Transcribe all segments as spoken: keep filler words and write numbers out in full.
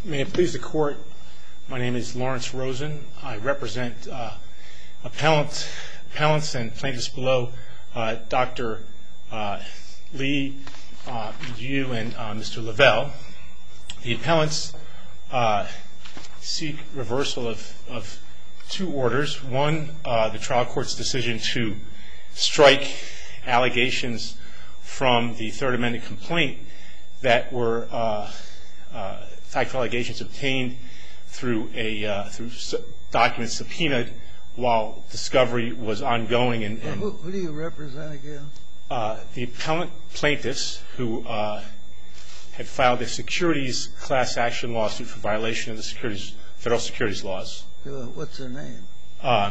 May it please the Court, my name is Lawrence Rosen. I represent uh, appellant, appellants and plaintiffs below, uh, Doctor Uh, Lee, uh, you, and uh, Mister Lavelle. The appellants uh, seek reversal of, of two orders. One, uh, the trial court's decision to strike allegations from the Third Amendment complaint that were uh, uh, factual allegations obtained through a uh, through documents subpoenaed while discovery was ongoing. And, and who, who do you represent again? Uh, the appellant plaintiffs who uh, had filed a securities class action lawsuit for violation of the securities, federal securities laws. What's their name? Uh,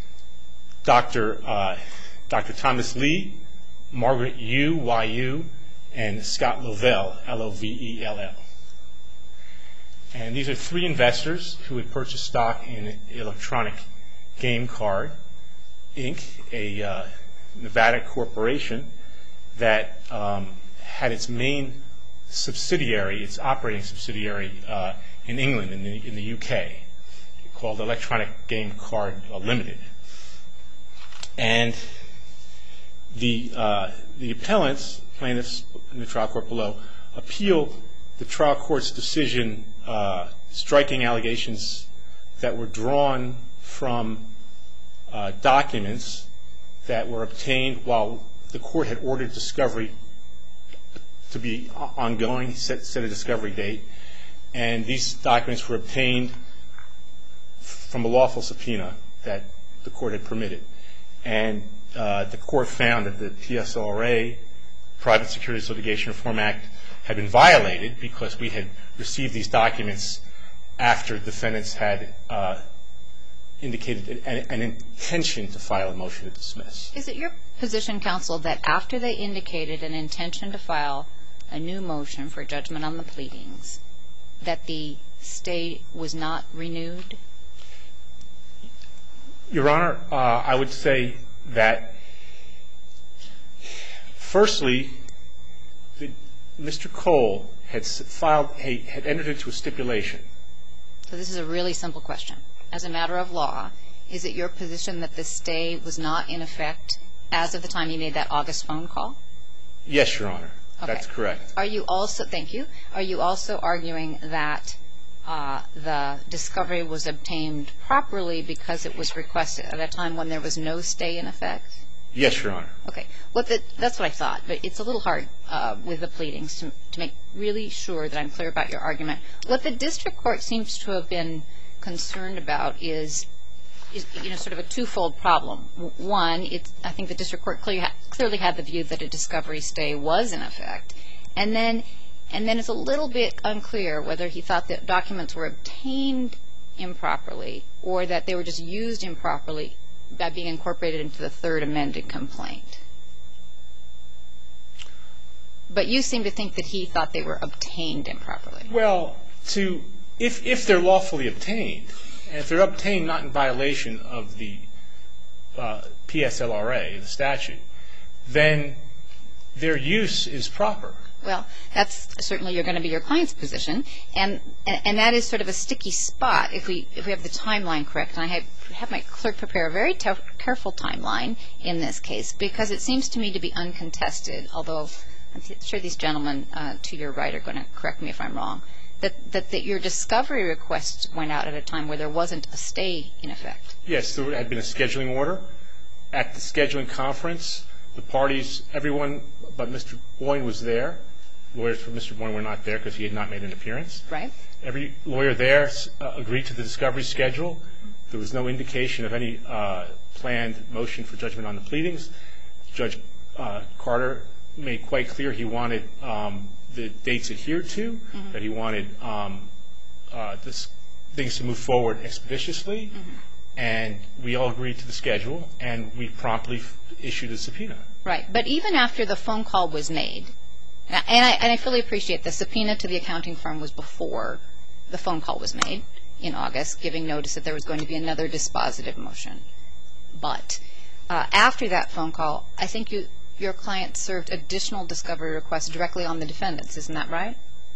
Doctor Uh, Doctor Thomas Lee, Margaret Yu, Y U, and Scott Lavelle, L O V E L L. And these are three investors who had purchased stock in Electronic Game Card, Incorporated, a uh, Nevada corporation that um, had its main subsidiary, its operating subsidiary uh, in England, in the, in the U K, called Electronic Game Card uh, Limited. And the uh, the appellants, plaintiffs in the trial court below, appeal the trial court's decision uh, striking allegations that were drawn from uh, documents that were obtained while the court had ordered discovery to be ongoing, set, set a discovery date, and these documents were obtained from a lawful subpoena that the court had permitted. And uh, the court found that the P S L R A, Private Securities Litigation Reform Act, had been violated because we had received these documents after defendants had uh, indicated an, an intention to file a motion to dismiss. Is it your position, counsel, that after they indicated an intention to file a new motion for judgment on the pleadings, that the stay was not renewed? Your Honor, uh, I would say that, firstly, the, Mister Cole had filed, a, had entered into a stipulation. So this is a really simple question. As a matter of law, is it your position that the stay was not in effect as of the time you made that August phone call? Yes, Your Honor. Okay. That's correct. Are you also, thank you, are you also arguing that uh, the discovery was obtained properly because it was requested at a time when there was no stay in effect? Yes, Your Honor. Okay. What the, that's what I thought, but it's a little hard uh, with the pleadings to, to make really sure that I'm clear about your argument. What the district court seems to have been concerned about is, is you know, sort of a twofold problem. One, it's, I think the district court clearly, clearly had the view that a discovery stay was in effect, and then, and then it's a little bit unclear whether he thought that documents were obtained improperly or that they were just used improperly by being incorporated into the third amended complaint. But you seem to think that he thought they were obtained improperly. Well, to if if they're lawfully obtained, and if they're obtained not in violation of the uh, P S L R A, the statute, then their use is proper. Well, that's certainly you're going to be your client's position, and, and and that is sort of a sticky spot if we if we have the timeline correct. And I have, have my clerk prepare a very t- careful timeline in this case because it seems to me to be uncontested. Although I'm sure these gentlemen uh, to your right are going to correct me if I'm wrong. That, that that your discovery request went out at a time where there wasn't a stay in effect. Yes, there had been a scheduling order. At the scheduling conference, the parties, everyone but Mister Boyne was there. Lawyers for Mister Boyne were not there because he had not made an appearance. Right. Every lawyer there uh, agreed to the discovery schedule. There was no indication of any uh, planned motion for judgment on the pleadings. Judge uh, Carter made quite clear he wanted um, the dates adhered to, mm-hmm. that he wanted um, uh, this, things to move forward expeditiously, mm-hmm. and we all agreed to the schedule, and we promptly f- issued a subpoena. Right. But even after the phone call was made, and I, and I fully appreciate the subpoena to the accounting firm was before the phone call was made in August, giving notice that there was going to be another dispositive motion. But uh, after that phone call, I think you, your client served additional discovery requests directly on the defendants. Isn't that right?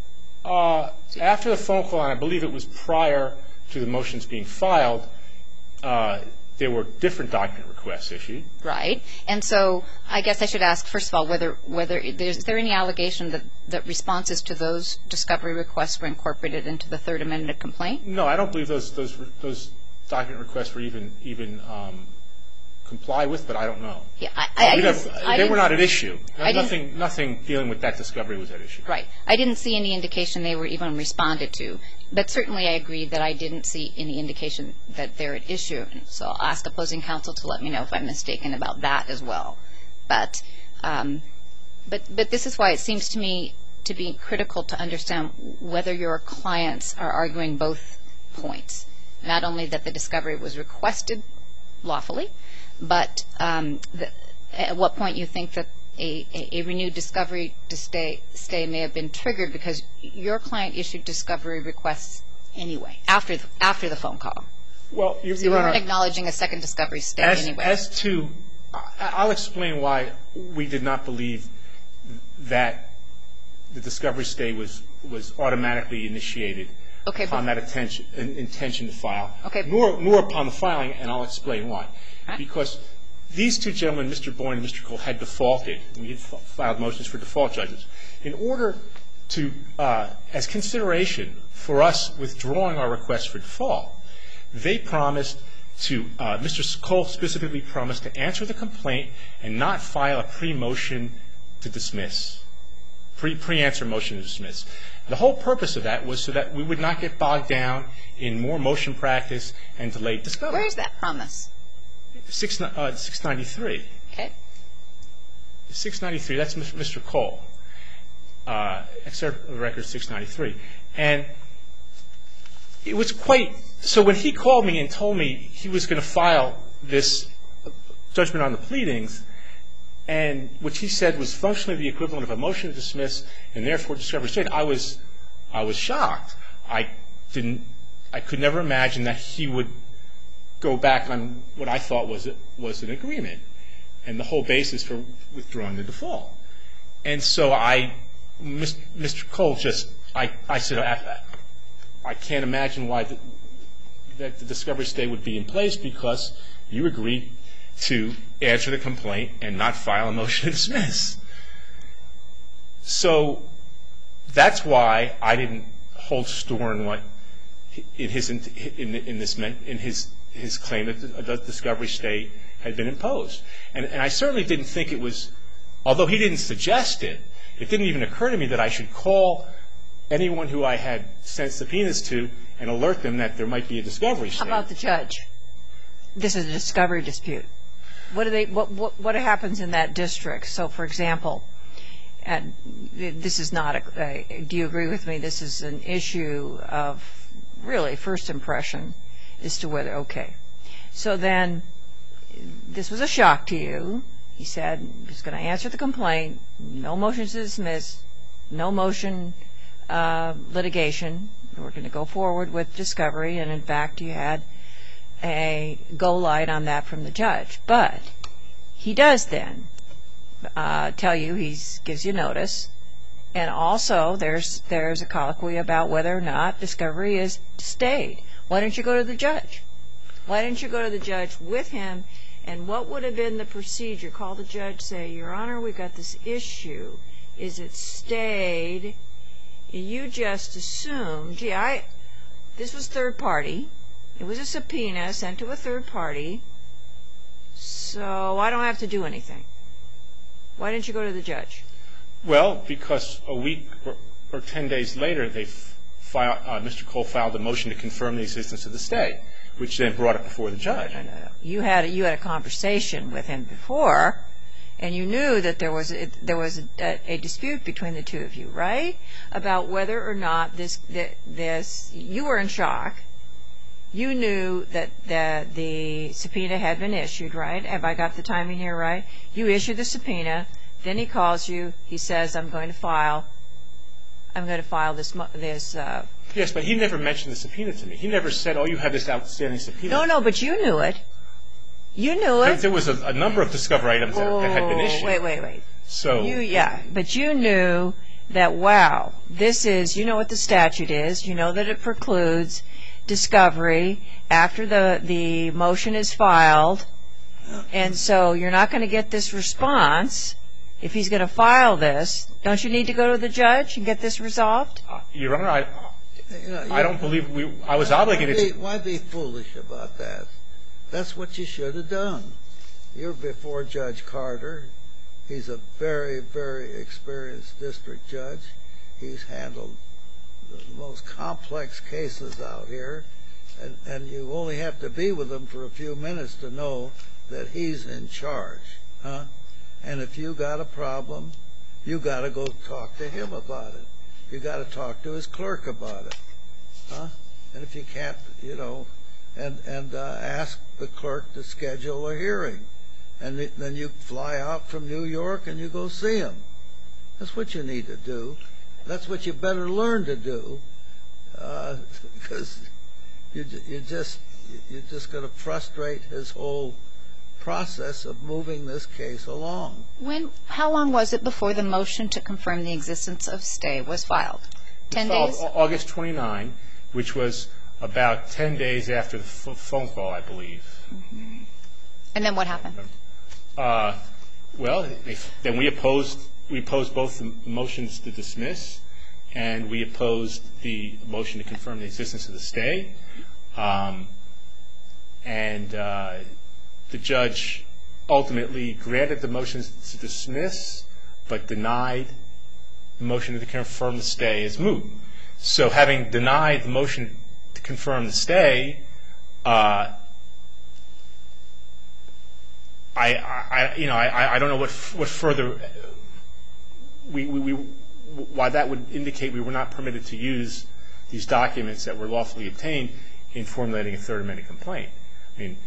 Uh, after the phone call, and I believe it was prior to the motions being filed, uh, there were different document requests issued. Right. And so I guess I should ask, first of all, whether whether there's, is there any allegation that, that responses to those discovery requests were incorporated into the third amended complaint? No, I don't believe those those those document requests were even even um, complied with, but I don't know. Yeah, I, I, I, didn't, I they were not at issue. I nothing nothing dealing with that discovery was at issue. Right. I didn't see any indication they were even responded to. But certainly I agree that I didn't see any indication that they're at issue. So I'll ask opposing counsel to let me know if I'm mistaken about that as well. But um, but but this is why it seems to me to be critical to understand whether your clients are arguing both points. Not only that the discovery was requested lawfully, but um, the, at what point you think that a, a, a renewed discovery to stay, stay may have been triggered because your client issued discovery requests anyway, after the, after the phone call. Well, you, so you weren't acknowledging a second discovery stay as, anyway. As to, I'll explain why we did not believe that the discovery stay was, was automatically initiated okay, upon that intention, intention to file, okay. nor, nor upon the filing, and I'll explain why. Right. Because these two gentlemen, Mister Boyne and Mister Cole, had defaulted. We had filed motions for default judges. In order to, uh, as consideration for us withdrawing our request for default, they promised to, uh, Mister Cole specifically promised to answer the complaint and not file a pre-motion to dismiss, pre, pre-answer motion to dismiss. The whole purpose of that was so that we would not get bogged down in more motion practice and delayed discovery. Where is that promise? Six, uh, six ninety-three. Okay. six ninety-three, that's Mister Cole. Uh, excerpt of record six ninety-three. And it was quite, so when he called me and told me he was going to file this judgment on the pleadings, and which he said was functionally the equivalent of a motion to dismiss and therefore discovery stayed, I was, I was shocked. I didn't, I could never imagine that he would go back on what I thought was was an agreement and the whole basis for withdrawing the default. And so I, Mister Cole just, I, I said, I, I can't imagine why the, that the discovery stay would be in place because you agreed to answer the complaint and not file a motion to dismiss. So that's why I didn't hold store in what in his in, in this in his his claim that the discovery stay had been imposed. And, and I certainly didn't think it was, although he didn't suggest it, it didn't even occur to me that I should call anyone who I had sent subpoenas to and alert them that there might be a discovery stay. How about the judge? This is a discovery dispute. What do they? What what, what happens in that district? So, for example, and this is not a. Uh, do you agree with me? This is an issue of really first impression as to whether okay. So then, this was a shock to you. He said he's going to answer the complaint. No motions to dismiss. No motion uh, litigation. We're going to go forward with discovery, and in fact, you had a go light on that from the judge. But he does then uh, tell you, he gives you notice, and also there's there's a colloquy about whether or not discovery is stayed. Why don't you go to the judge? Why didn't you go to the judge with him? And what would have been the procedure? Call the judge, say, Your Honor, we've got this issue. Is it stayed? You just assumed, gee, I, this was third party. It was a subpoena sent to a third party, so I don't have to do anything. Why didn't you go to the judge? Well, because a week or, or ten days later, they filed, uh, Mister Cole filed a motion to confirm the existence of the stay, which then brought it before the judge. No, no, no. You had a, you had a conversation with him before, and you knew that there was a, there was a, a dispute between the two of you, right? About whether or not this this you were in shock. You knew that that the subpoena had been issued, right? Have I got the timing here right? You issued the subpoena. Then he calls you. He says, "I'm going to file. I'm going to file this this." Uh, yes, but he never mentioned the subpoena to me. He never said, "Oh, you have this outstanding subpoena." No, no, but you knew it. You knew it. There was a, a number of discovery items that, oh, that had been issued. Wait, wait, wait. So you, yeah, but you knew that, wow, this is, you know what the statute is, you know that it precludes discovery after the, the motion is filed, and so you're not going to get this response if he's going to file this. Don't you need to go to the judge and get this resolved? Your Honor, I, You know, I you- don't believe we, I was why obligated be, to. Why be foolish about that? That's what you should have done. You're before Judge Carter. He's a very, very experienced district judge. He's handled the most complex cases out here, and, and you only have to be with him for a few minutes to know that he's in charge, huh? And if you got a problem, you got to go talk to him about it. You got to talk to his clerk about it, huh? And if you can't, you know, and and uh, ask the clerk to schedule a hearing, and th- then you fly out from New York and you go see him. That's what you need to do. That's what you better learn to do, uh, because you ju- you just you're just going to frustrate his whole process of moving this case along. When, how long was it before the motion to confirm the existence of stay was filed? Ten filed days? Au- August twenty-ninth, which was about ten days after the f- phone call, I believe. Mm-hmm. And then what happened? Uh, well, they, then we opposed we opposed both the motions to dismiss, and we opposed the motion to confirm the existence of the stay. Um, and uh, the judge ultimately granted the motions to dismiss, but denied the motion to confirm the stay as moot. So, having denied the motion to confirm the stay, uh, I, I, you know, I, I don't know what what further we, we, we why that would indicate we were not permitted to use these documents that were lawfully obtained in formulating a third amendment complaint. I mean,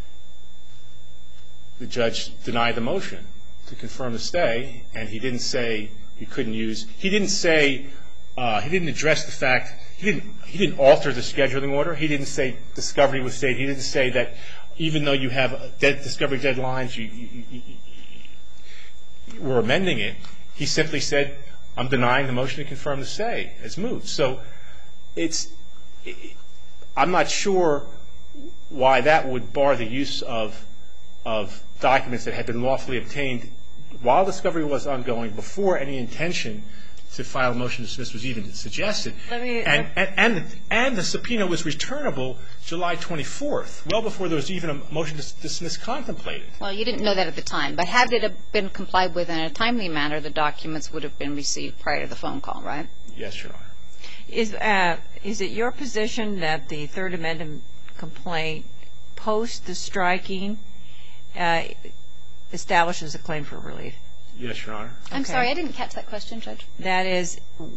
the judge denied the motion to confirm the stay, and he didn't say we couldn't use. He didn't say uh, he didn't address the fact. He didn't. He didn't alter the scheduling order. He didn't say discovery was stayed. He didn't say that even though you have dead discovery deadlines, you, you, you, you were amending it. He simply said, "I'm denying the motion to confirm the stay as moot." So, it's. It, I'm not sure why that would bar the use of of documents that had been lawfully obtained while discovery was ongoing, before any intention to file a motion to dismiss was even suggested. Let me, and, and, and, and the subpoena was returnable July twenty-fourth, well before there was even a motion to dismiss contemplated. Well, you didn't know that at the time, but had it been complied with in a timely manner, the documents would have been received prior to the phone call, right? Yes, Your Honor. Is, uh, is it your position that the Third Amendment complaint post the striking uh, establishes a claim for relief? Yes, Your Honor. I'm Okay. sorry, I didn't catch that question, Judge. That is,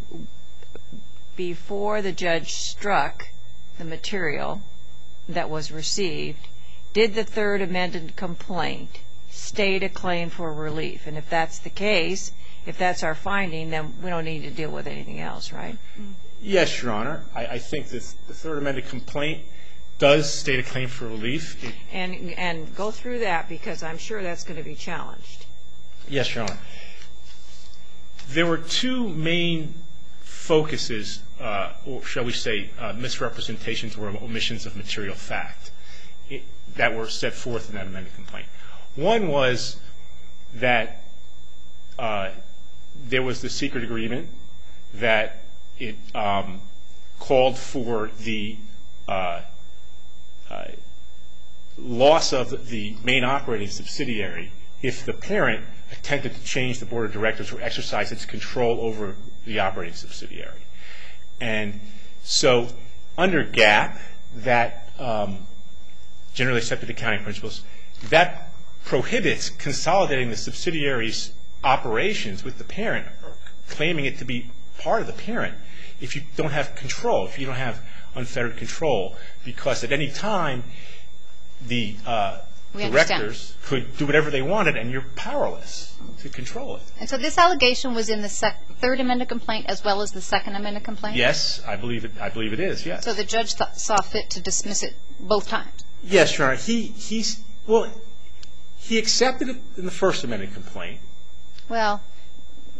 before the judge struck the material that was received, did the Third Amendment complaint state a claim for relief? And if that's the case, if that's our finding, then we don't need to deal with anything else, right? Yes, Your Honor. I, I think that the Third Amendment complaint does state a claim for relief. It, And and go through that, because I'm sure that's going to be challenged. Yes, Your Honor. There were two main focuses, uh, or shall we say, uh, misrepresentations or omissions of material fact it, that were set forth in that amended complaint. One was that uh, there was the secret agreement that it um, called for the uh, uh, loss of the main operating subsidiary if the parent attempted to change the board of directors or exercise its control over the operating subsidiary. And so under G A A P, that um, generally accepted accounting principles, that prohibits consolidating the subsidiary's operations with the parent, or claiming it to be part of the parent, if you don't have control, if you don't have unfettered control, because at any time the uh, directors could do whatever they wanted, and you're powerless to control it. And so this allegation was in the sec- Third Amendment complaint as well as the Second Amendment complaint? Yes, I believe it. I believe it is. Yes. So the judge th- saw fit to dismiss it both times? Yes, Your Honor. He he's well, he accepted it in the First Amendment complaint. Well,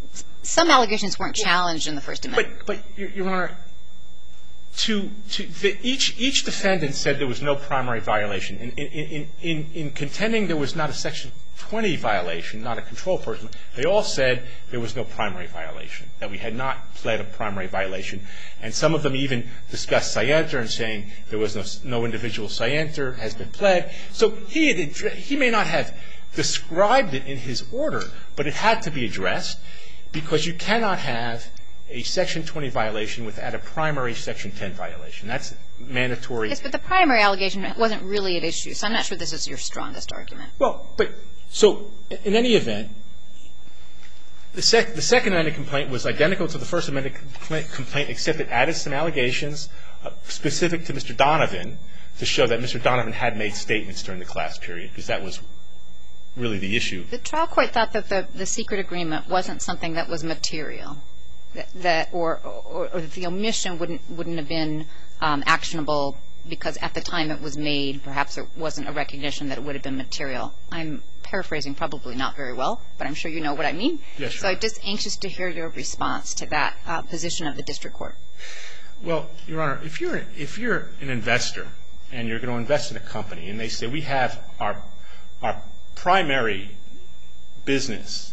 some allegations weren't challenged in the First Amendment. But, but Your Honor, to, to the, each, each defendant said there was no primary violation. In, in, in, in, in contending there was not a Section twenty violation, not a control person, they all said there was no primary violation, that we had not pled a primary violation. And some of them even discussed scienter and saying there was no, no individual scienter has been pled. So he, had, he may not have described it in his order, but it had to be addressed because you cannot have a Section twenty violation without a primary Section ten violation. That's mandatory. Yes, but the primary allegation wasn't really at issue, so I'm not sure this is your strongest argument. Well, but so in any event, the, sec, the Second Amendment complaint was identical to the First Amendment complaint, complaint except it added some allegations uh, specific to Mister Donovan to show that Mister Donovan had made statements during the class period, because that was really the issue. The trial court thought that the, the secret agreement wasn't something that was material, that, that or, or, or that the omission wouldn't wouldn't have been um, actionable because at the time it was made, perhaps there wasn't a recognition that it would have been material. I'm paraphrasing probably not very well, but I'm sure you know what I mean. Yes, sure. So I'm just anxious to hear your response to that uh, position of the district court. Well, Your Honor, if you're if you're an investor and you're going to invest in a company, and they say we have our our primary business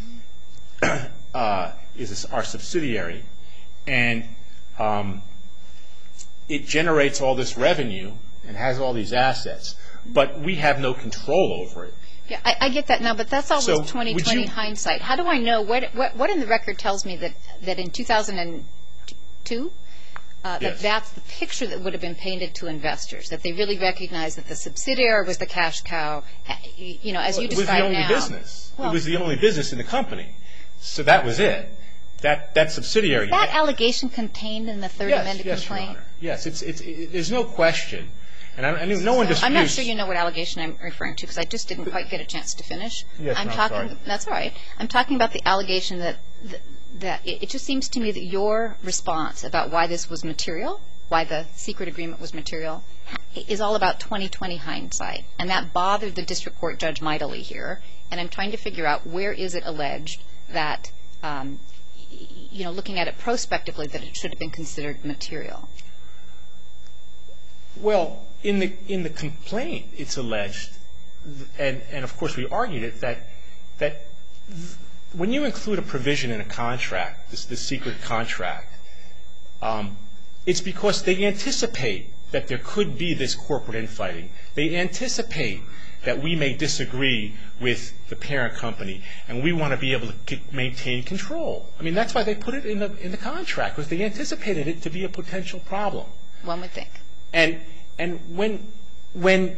uh, is our subsidiary, and um, it generates all this revenue and has all these assets, but we have no control over it. Yeah, I, I get that now, but that's always So, twenty would twenty you- hindsight. How do I know what, what what in the record tells me that, that in two thousand two uh, that Yes. that's the picture that would have been painted to investors, that they really recognized that the subsidiary was the cash cow, uh, you know, as you It was the describe only now. business. Well- It was the only business in the company. So that was it. That that subsidiary. Is that allegation contained in the Third yes, Amendment yes, complaint? Your Honor. Yes, it's it's it, there's no question, and I, I knew no one disputes. I'm not sure you know what allegation I'm referring to because I just didn't quite get a chance to finish. Yes, I'm no, I'm talking. sorry. That's all right. I'm talking about the allegation that that, that it, it just seems to me that your response about why this was material, why the secret agreement was material, is all about twenty twenty hindsight, and that bothered the district court judge mightily here. And I'm trying to figure out where is it alleged that, um, you know, looking at it prospectively, that it should have been considered material. Well, in the in the complaint, it's alleged, and and of course we argued it that that when you include a provision in a contract, this this secret contract, um, it's because they anticipate that there could be this corporate infighting. They anticipate that we may disagree with the parent company, and we want to be able to get, maintain control. I mean, that's why they put it in the in the contract, because they anticipated it to be a potential problem. One would think. And and when when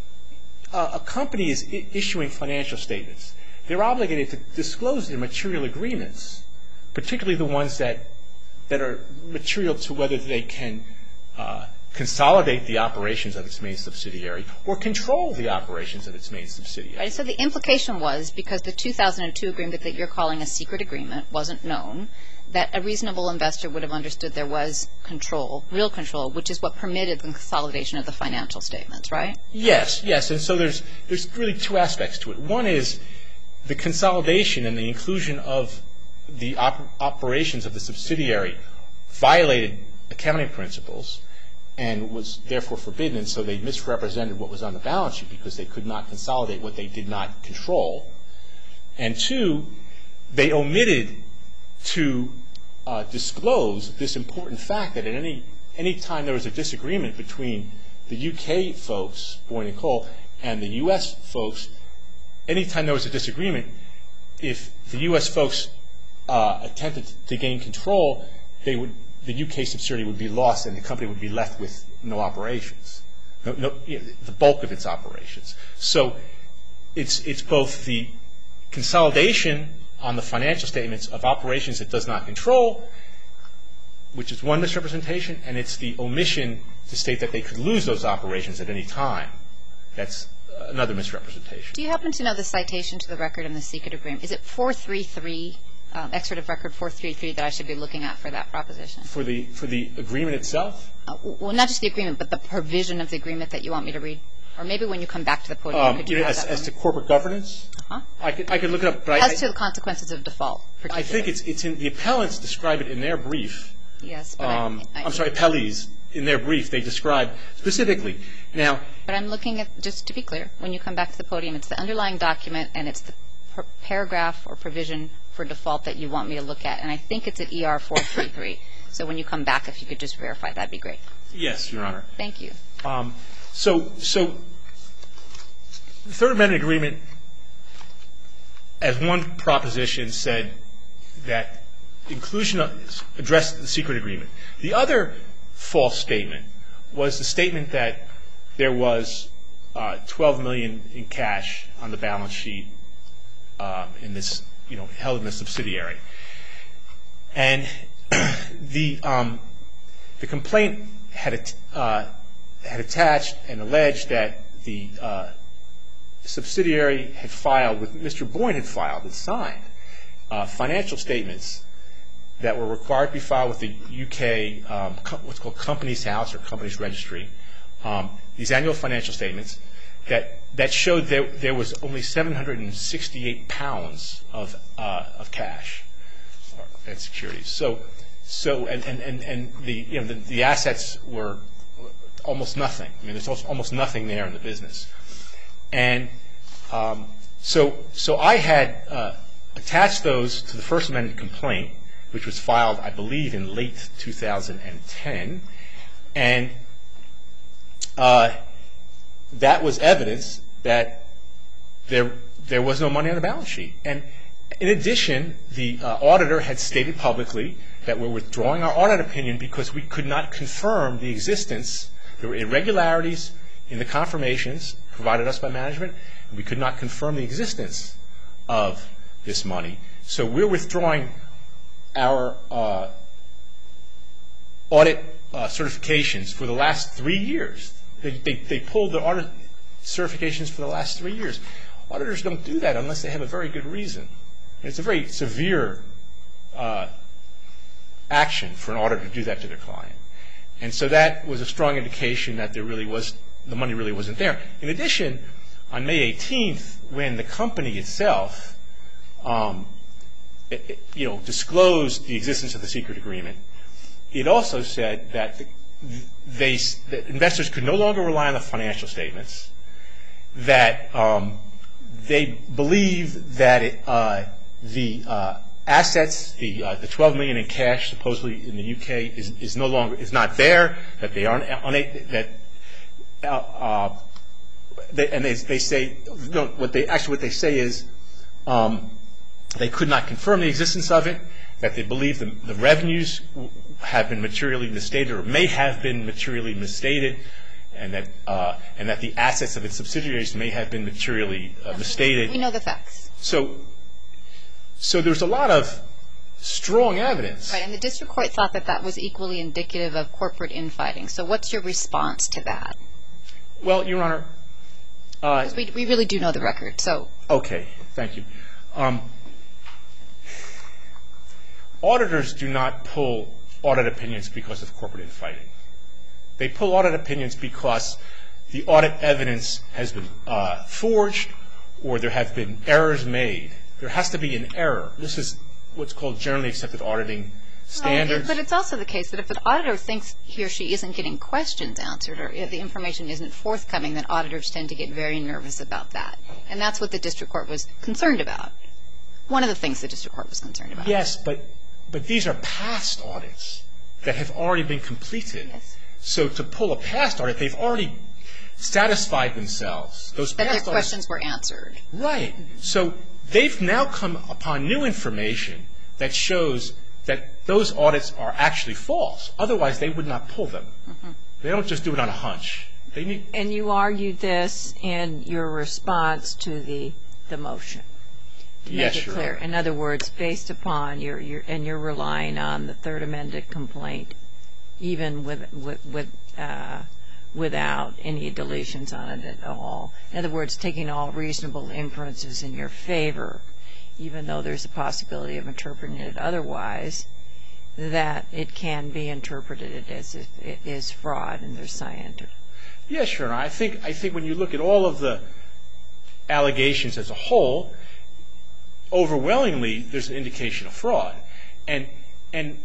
uh, a company is I- issuing financial statements, they're obligated to disclose their material agreements, particularly the ones that that are material to whether they can uh, consolidate the operations of its main subsidiary or control the operations of its main subsidiary. Right. So the implication was, because the two thousand two agreement that you're calling a secret agreement wasn't known, that a reasonable investor would have understood there was control, real control, which is what permitted the consolidation of the financial statements, right? Yes, yes. And so there's there's really two aspects to it. One is the consolidation and the inclusion of the op- operations of the subsidiary violated accounting principles and was therefore forbidden, and so they misrepresented what was on the balance sheet because they could not consolidate what they did not control. And two, they omitted to uh, disclose this important fact that at any any time there was a disagreement between the U K folks, Boyne and Cole, and the U S folks, any time there was a disagreement, if the U S folks uh, attempted to gain control, they would the U K subsidiary would be lost and the company would be left with no operations, no, no, you know, the bulk of its operations. So it's it's both the consolidation on the financial statements of operations it does not control, which is one misrepresentation, and it's the omission to state that they could lose those operations at any time. That's another misrepresentation. Do you happen to know the citation to the record in the secret agreement? Is it four thirty-three, um, excerpt of record four thirty-three, that I should be looking at for that proposition? For the for the agreement itself? Uh, well, not just the agreement, but the provision of the agreement that you want me to read. Or maybe when you come back to the podium, Um, could you you know, have as, that as for to me? corporate governance, Uh-huh. I could I could look it up. But As I, to the consequences of default, I particularly. think it's it's in the appellants describe it in their brief. Yes, but Um, I, I, I'm sorry, appellees in their brief they describe specifically. Now, But I'm looking at, just to be clear, when you come back to the podium, it's the underlying document and it's the par- paragraph or provision for default that you want me to look at. And I think it's at E R four thirty-three. So when you come back, if you could just verify, that'd be great. yes, Your Honor. Thank you. Um, so, so the Third Amendment Agreement, as one proposition, said that inclusion of, addressed the secret agreement. The other false statement was the statement that there was uh, twelve million dollars in cash on the balance sheet um, in this, you know, held in a subsidiary. And the um, the complaint had uh, had attached and alleged that the uh, subsidiary had filed, with Mister Boyne had filed and signed uh, financial statements that were required to be filed with the U K, um, co- what's called Companies House or Companies Registry, um, these annual financial statements that that showed there there was only seven hundred sixty-eight pounds of uh, of cash and securities. So so and, and, and, and the you know the, the assets were almost nothing. I mean, there's almost nothing there in the business. And um, so so I had uh, attached those to the First Amendment complaint, which was filed, I believe, in late two thousand ten, and uh, that was evidence that there there was no money on the balance sheet. And in addition, the uh, auditor had stated publicly that we're withdrawing our audit opinion because we could not confirm the existence. There were irregularities in the confirmations provided us by management, and we could not confirm the existence of this money. So we're withdrawing our uh, audit uh, certifications for the last three years. They, they, they pulled the audit certifications for the last three years. Auditors don't do that unless they have a very good reason. And it's a very severe uh, action for an auditor to do that to their client. And so that was a strong indication that there really was, the money really wasn't there. In addition, on May eighteenth, when the company itself um, It, it, you know, disclosed the existence of the secret agreement, it also said that the, they that investors could no longer rely on the financial statements, that um, they believe that it, uh, the uh, assets, the uh, the twelve million dollars in cash supposedly in the U K is, is no longer is not there, that they aren't that uh, uh, they, and they they say no, what they actually what they say is. Um, They could not confirm the existence of it, that they believe the, the revenues have been materially misstated or may have been materially misstated, and that uh, and that the assets of its subsidiaries may have been materially uh, misstated. We know the facts. So, so there's a lot of strong evidence. Right, and the district court thought that that was equally indicative of corporate infighting. So what's your response to that? Well, Your Honor. Uh, we, we really do know the record, so. Okay, thank you. Um, Auditors do not pull audit opinions because of corporate infighting. They pull audit opinions because the audit evidence has been uh, forged or there have been errors made. There has to be an error. This is what's called generally accepted auditing standards. Well, but it's also the case that if an auditor thinks he or she isn't getting questions answered or if the information isn't forthcoming, then auditors tend to get very nervous about that. And that's what the district court was concerned about. One of the things the district court was concerned about. Yes, but But these are past audits that have already been completed. Yes. So to pull a past audit, they've already satisfied themselves. Those that past their audits, questions were answered. Right. So they've now come upon new information that shows that those audits are actually false. Otherwise, they would not pull them. Mm-hmm. They don't just do it on a hunch. They need. And you argued this in your response to the the motion. To make Yes, it Your clear. Honor. In other words, based upon your, your and you're relying on the third amended complaint, even with with, with uh, without any deletions on it at all. In other words, taking all reasonable inferences in your favor, even though there's a possibility of interpreting it otherwise, that it can be interpreted as if it is fraud and there's scienter. Yes, Your Honor. I think, I think when you look at all of the allegations as a whole, overwhelmingly there's an indication of fraud. And, and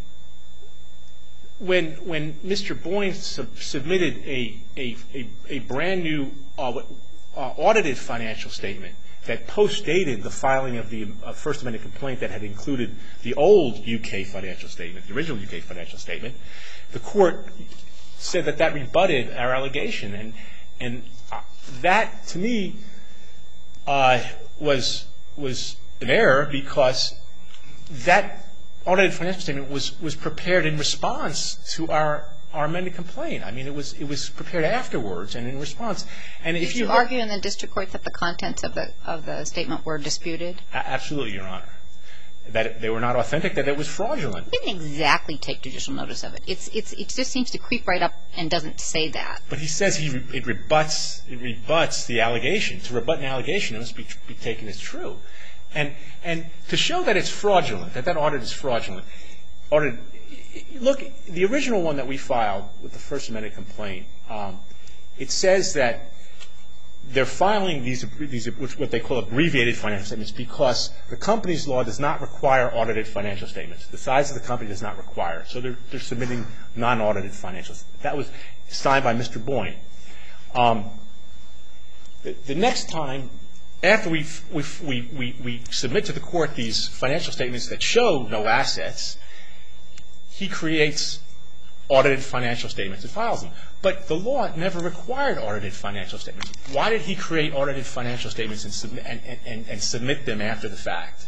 when, when Mister Boyne sub- submitted a, a, a, a brand new uh, uh, audited financial statement that post-dated the filing of the uh, First Amendment complaint that had included the old U K financial statement, the original U K financial statement, the court said that that rebutted our allegation. And, and uh, that, to me, uh, was, was an error, because that audited financial statement was, was prepared in response to our, our amended complaint. I mean, it was, it was prepared afterwards and in response. And if Did you you argue in the district court that the contents of the of the statement were disputed? Absolutely, Your Honor. That they were not authentic, that it was fraudulent. He didn't exactly take judicial notice of it. It's, it's, it just seems to creep right up and doesn't say that. But he says he re- it rebuts it rebuts the allegation. To rebut an allegation, it must be, be taken as true. And and to show that it's fraudulent, that that audit is fraudulent, audit. Look, the original one that we filed with the First Amendment complaint, um, it says that they're filing these, these what they call abbreviated financial statements because the company's law does not require audited financial statements. The size of the company does not require. So they're, they're submitting non-audited financials. That was signed by Mister Boyne. Um, the, the next time, after we we we we submit to the court these financial statements that show no assets, he creates audited financial statements and files them. But the law never required audited financial statements. Why did he create audited financial statements and submit, and, and, and submit them after the fact?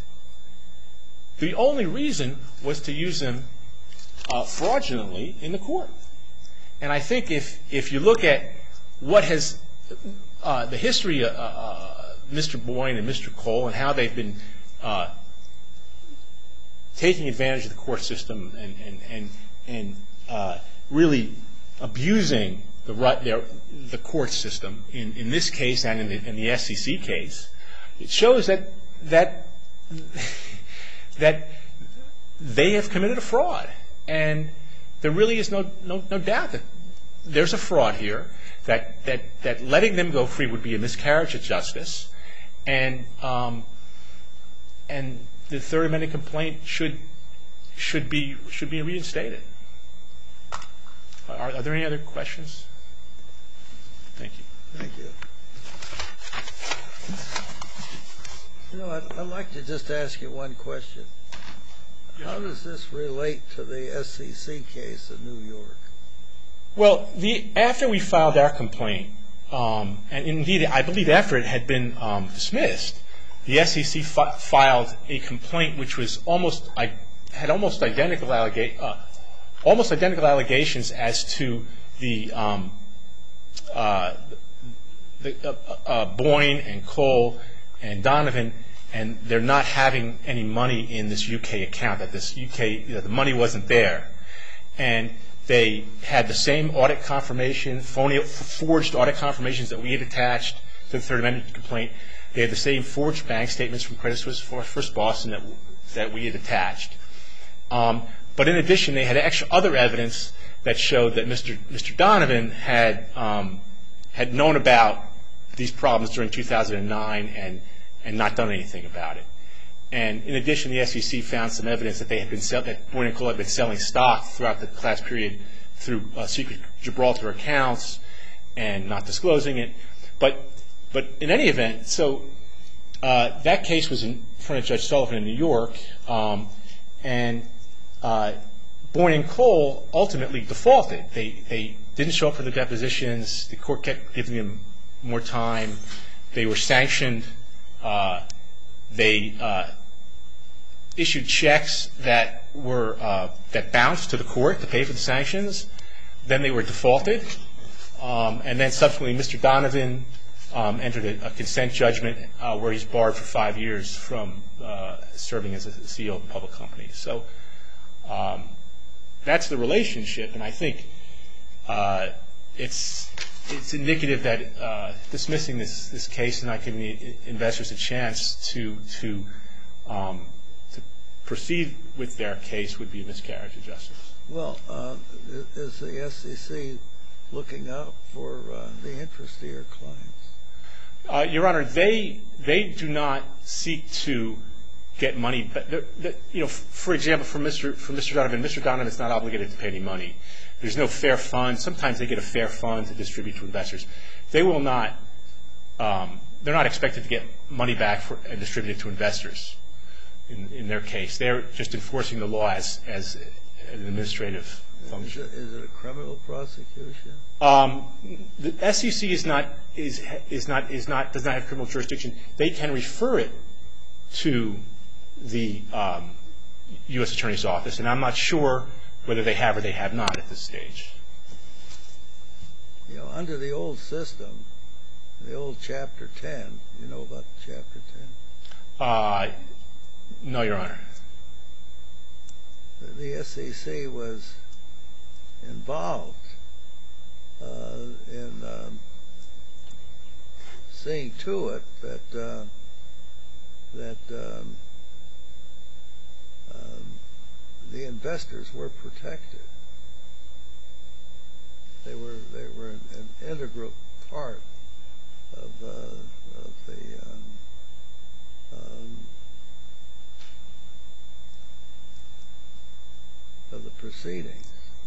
The only reason was to use them uh, fraudulently in the court. And I think if, if you look at what has uh, the history of uh, Mister Boyne and Mister Cole and how they've been uh, taking advantage of the court system and, and, and, and uh, really abusing the right, their, the court system in, in this case and in the, in the S E C case, it shows that that that they have committed a fraud, and there really is no no, no doubt that there's a fraud here. That that that letting them go free would be a miscarriage of justice, and um, and the Third Amendment complaint should should be should be reinstated. Are, are there any other questions? Thank you. Thank you. You know, I'd, I'd like to just ask you one question. Yes, How does this relate to the S E C case in New York? Well, the, after we filed our complaint, um, and indeed I believe after it had been um, dismissed, the S E C fi- filed a complaint which was almost I, had almost identical allega- uh, almost identical allegations as to the um, uh, the uh, uh, Boyne and Cole and Donovan, and they're not having any money in this U K account. That this U K, you know, the money wasn't there, and they had the same audit confirmation, phony, forged audit confirmations that we had attached to the Third Amendment complaint. They had the same forged bank statements from Credit Suisse First Boston that that we had attached. Um, but in addition, they had extra other evidence that showed that Mister Mister Donovan had um, had known about these problems during two thousand nine and and not done anything about it. And in addition, the S E C found some evidence that they had been sell- that Boyne and Cole had been selling stock throughout the class period through uh, secret Gibraltar accounts and not disclosing it. But but in any event, so uh, that case was in front of Judge Sullivan in New York, um, and uh, Boyne and Cole ultimately defaulted. They they didn't show up for the depositions. The court kept giving them more time. They were sanctioned. Uh, they uh, issued checks that were uh, that bounced to the court to pay for the sanctions. Then they were defaulted, um, and then subsequently, Mister Donovan um, entered a, a consent judgment uh, where he's barred for five years from uh, serving as a C E O of a public company. So um, that's the relationship, and I think uh, it's it's indicative that uh, dismissing this this case and not giving the investors a chance to to um, to proceed with their case would be a miscarriage of justice. Well, uh, is the S E C looking out for uh, the interest of your clients? Uh, Your Honor, they they do not seek to get money. But the, the, you know, for example, for Mister for Mister Donovan, Mister Donovan is not obligated to pay any money. There's no fair fund. Sometimes they get a fair fund to distribute to investors. They will not. Um, they're not expected to get money back for, and distribute it to investors. In, in their case, they're just enforcing the law as as an administrative function. Is it, is it a criminal prosecution? Um, the S E C is not is is not is not does not have criminal jurisdiction. They can refer it to the um, U S Attorney's Office, and I'm not sure whether they have or they have not at this stage. You know, under the old system, the old Chapter ten. You know about Chapter ten? Uh, no, Your Honor. The, the S E C was involved uh, in um, seeing to it that uh, that um, um, the investors were protected. They were they were an, an integral part of, uh, of the um, um, of the proceedings.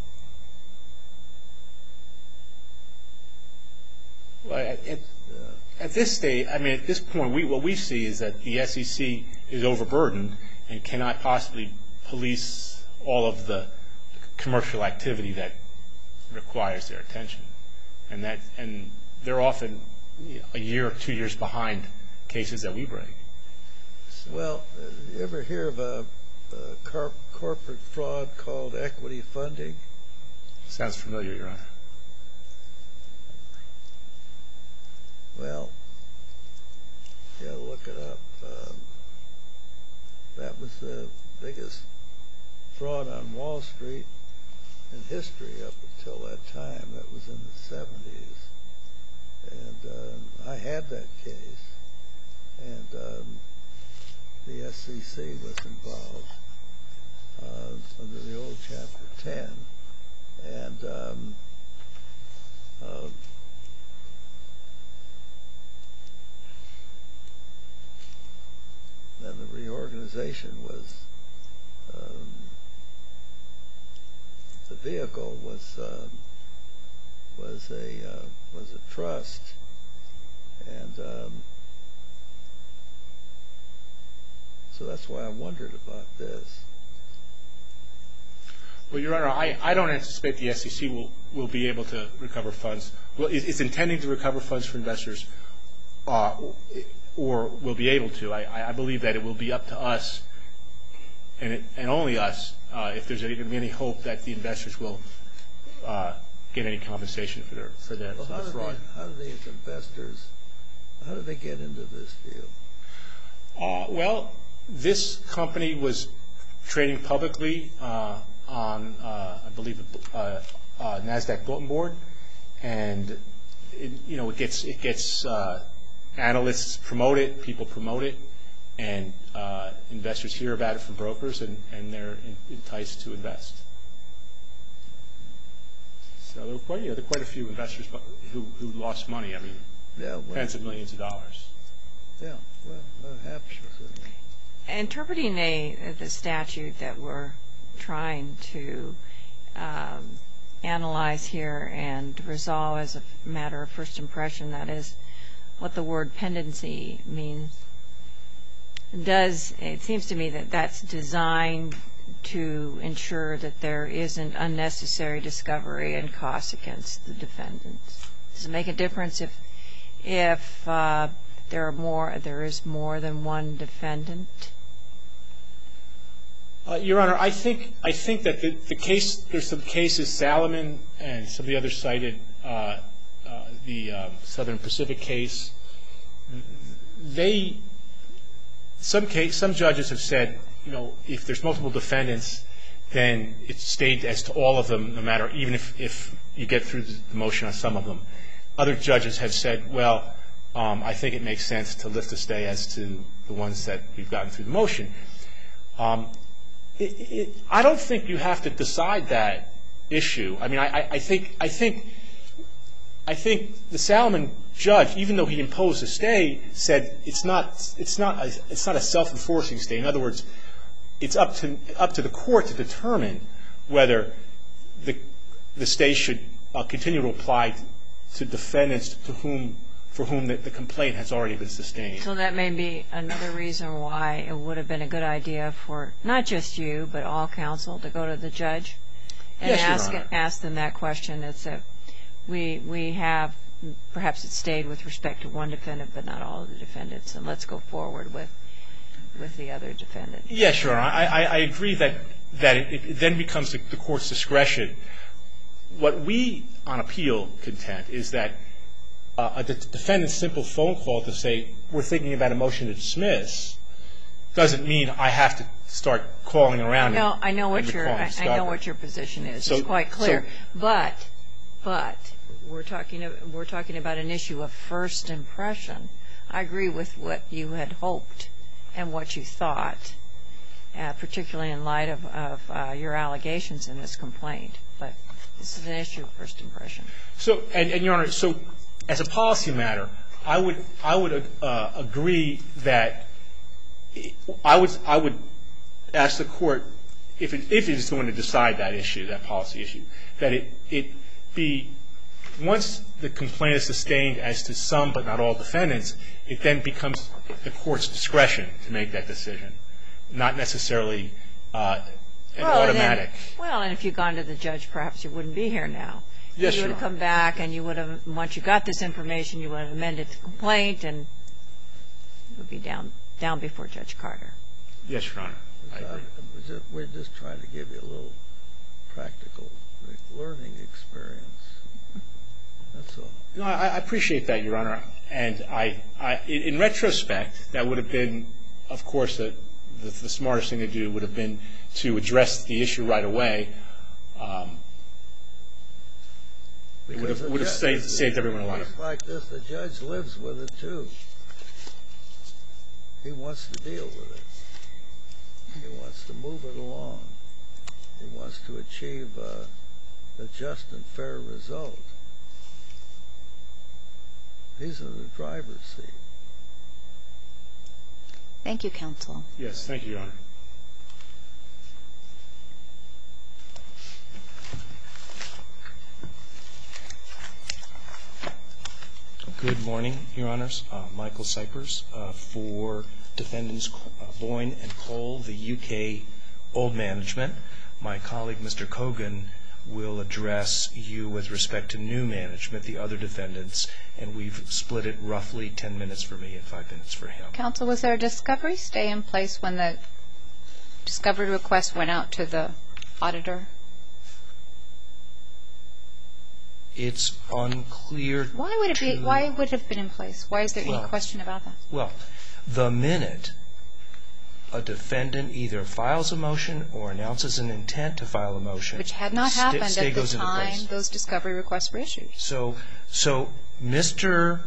Well, at, at, at this stage, I mean, at this point, we, what we see is that the S E C is overburdened and cannot possibly police all of the commercial activity that requires their attention, and that and they're often you know, a year or two years behind cases that we bring. So. Well, uh, you ever hear of a, a car- corporate fraud called equity funding? Sounds familiar, Your Honor. Well, you gotta look it up. Um, that was the biggest fraud on Wall Street in history up until that time. That was in the seventies. And um, I had that case. And um, the S E C was involved uh, under the old Chapter ten. And um, uh, then the reorganization was, um, the vehicle was uh, was a uh, was a trust, and um, so that's why I wondered about this. Well, Your Honor, I, I don't anticipate the S E C will, will be able to recover funds. Well, it's intending to recover funds for investors, uh, or will be able to. I, I believe that it will be up to us, and it, and only us, uh, if there's going to be any hope that the investors will uh, get any compensation for their for their, Well, for how, the do fraud. they, how do these investors, how did they get into this deal? Uh, well, this company was trading publicly uh, on, uh, I believe, uh, uh, NASDAQ bulletin board, and it, you know it gets it gets uh, analysts promote it, people promote it, and uh, investors hear about it from brokers, and, and they're enticed to invest. So there were quite, you know, there were quite a few investors who who lost money. I mean, Yeah, well, tens of millions of dollars. yeah, well, that happens. Interpreting a, the statute that we're trying to um, analyze here and resolve as a matter of first impression, that is what the word pendency means, does, it seems to me that that's designed to ensure that there isn't unnecessary discovery and costs against the defendants. Does it make a difference if if uh, there are more, there is more than one defendant? Uh, Your Honor, I think I think that the, the case, there's some cases, Salomon and some of the others cited, uh, uh, the um, Southern Pacific case. They, some case, some judges have said, you know, if there's multiple defendants, then it's stayed as to all of them, no matter, even if, if you get through the motion on some of them. Other judges have said, well, um, I think it makes sense to lift a stay as to the ones that we've gotten through the motion. Um, It, it, I don't think you have to decide that issue. I mean, I, I think I think I think the Salomon judge, even though he imposed a stay, said it's not it's not a, it's not a self-enforcing stay. In other words, it's up to up to the court to determine whether the the stay should uh, continue to apply to defendants to whom for whom the, the complaint has already been sustained. So that may be another reason why it would have been a good idea for not just you but all counsel to go to the judge and yes, ask Your Honor. ask them that question. It's a we we have perhaps it stayed with respect to one defendant but not all of the defendants, and let's go forward with with the other defendant. Yes, Your Honor. I, I, I agree that that it, it then becomes the, the court's discretion. What we on appeal contend is that uh, a de- defendant's simple phone call to say we're thinking about a motion to dismiss doesn't mean I have to start calling around. No, and, I know what and your I, I know what your position is. So, it's quite clear. So, but but we're talking we're talking about an issue of first impression. I agree with what you had hoped and what you thought, uh, particularly in light of, of uh, your allegations in this complaint. But this is an issue of first impression. So, and, and Your Honor, so as a policy matter, I would I would uh, agree that I would I would ask the court if it, if it is going to decide that issue, that policy issue, that it it be once the complaint is sustained as to some but not all defendants, it then becomes the court's discretion to make that decision, not necessarily uh, an well, automatic. And then, well, and if you'd gone to the judge, perhaps you wouldn't be here now. Yes, you would Your have Honor. come back, and you would have, once you got this information, you would have amended the complaint, and it would be down down before Judge Carter. Yes, Your Honor. I agree. We're just, we're just trying to give you a little practical learning experience. That's all. No, I, I appreciate that, Your Honor. And I, I, in retrospect, that would have been, of course, the, the, the smartest thing to do would have been to address the issue right away. Um, it would have, would have saved, saved everyone a lot of. It's like this, the judge lives with it too. He wants to deal with it. He wants to move it along. He wants to achieve uh, a just and fair result. He's in the driver's seat. Thank you, counsel. Yes, thank you, Your Honor. Good morning, Your Honors. Uh, Michael Cypers uh, for defendants uh, Boyne and Cole, the U K old management. My colleague, Mister Kogan, will address you with respect to new management, the other defendants, and we've split it roughly ten minutes for me and five minutes for him. Counsel, was there a discovery stay in place when the discovery request went out to the auditor? It's unclear. Why would it be? Why would it have been in place? Why is there well, any question about that? Well, the minute a defendant either files a motion or announces an intent to file a motion, which had not st- happened stay at the goes into time place. those discovery requests were issued. So, so Mister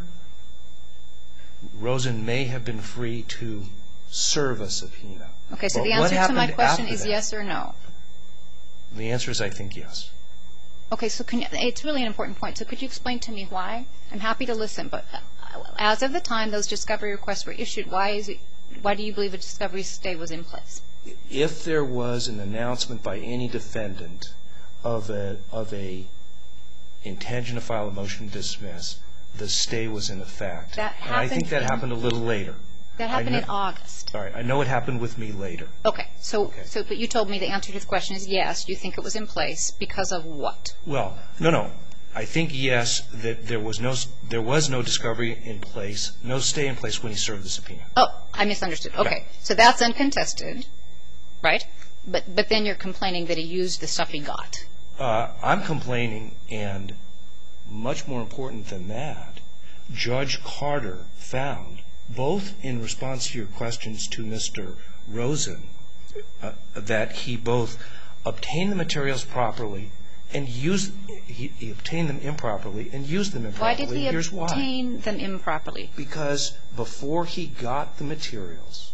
Rosen may have been free to serve a subpoena. Okay, so But the what answer to my happened question after is that? yes or no. The answer is, I think, yes. Okay, so can you, it's really an important point. So could you explain to me why? I'm happy to listen, but as of the time those discovery requests were issued, why is it? Why do you believe a discovery stay was in place? If there was an announcement by any defendant of a of a intention to file a motion to dismiss, the stay was in effect. That and I think that in, happened a little later. That happened know, in August. All right, I know it happened with me later. Okay, so Okay. so but you told me the answer to the question is yes. You think it was in place because of what? Well, no, no. I think yes that there was no there was no discovery in place, no stay in place when he served the subpoena. Oh, I misunderstood. Okay, Yeah. so that's uncontested, right? But but then you're complaining that he used the stuff he got. Uh, I'm complaining, and much more important than that, Judge Carter found, both in response to your questions to Mister Rosen, uh, that he both obtained the materials properly and used he, he obtained them improperly and used them improperly. Why did he Here's obtain why. them improperly? Because before he got the materials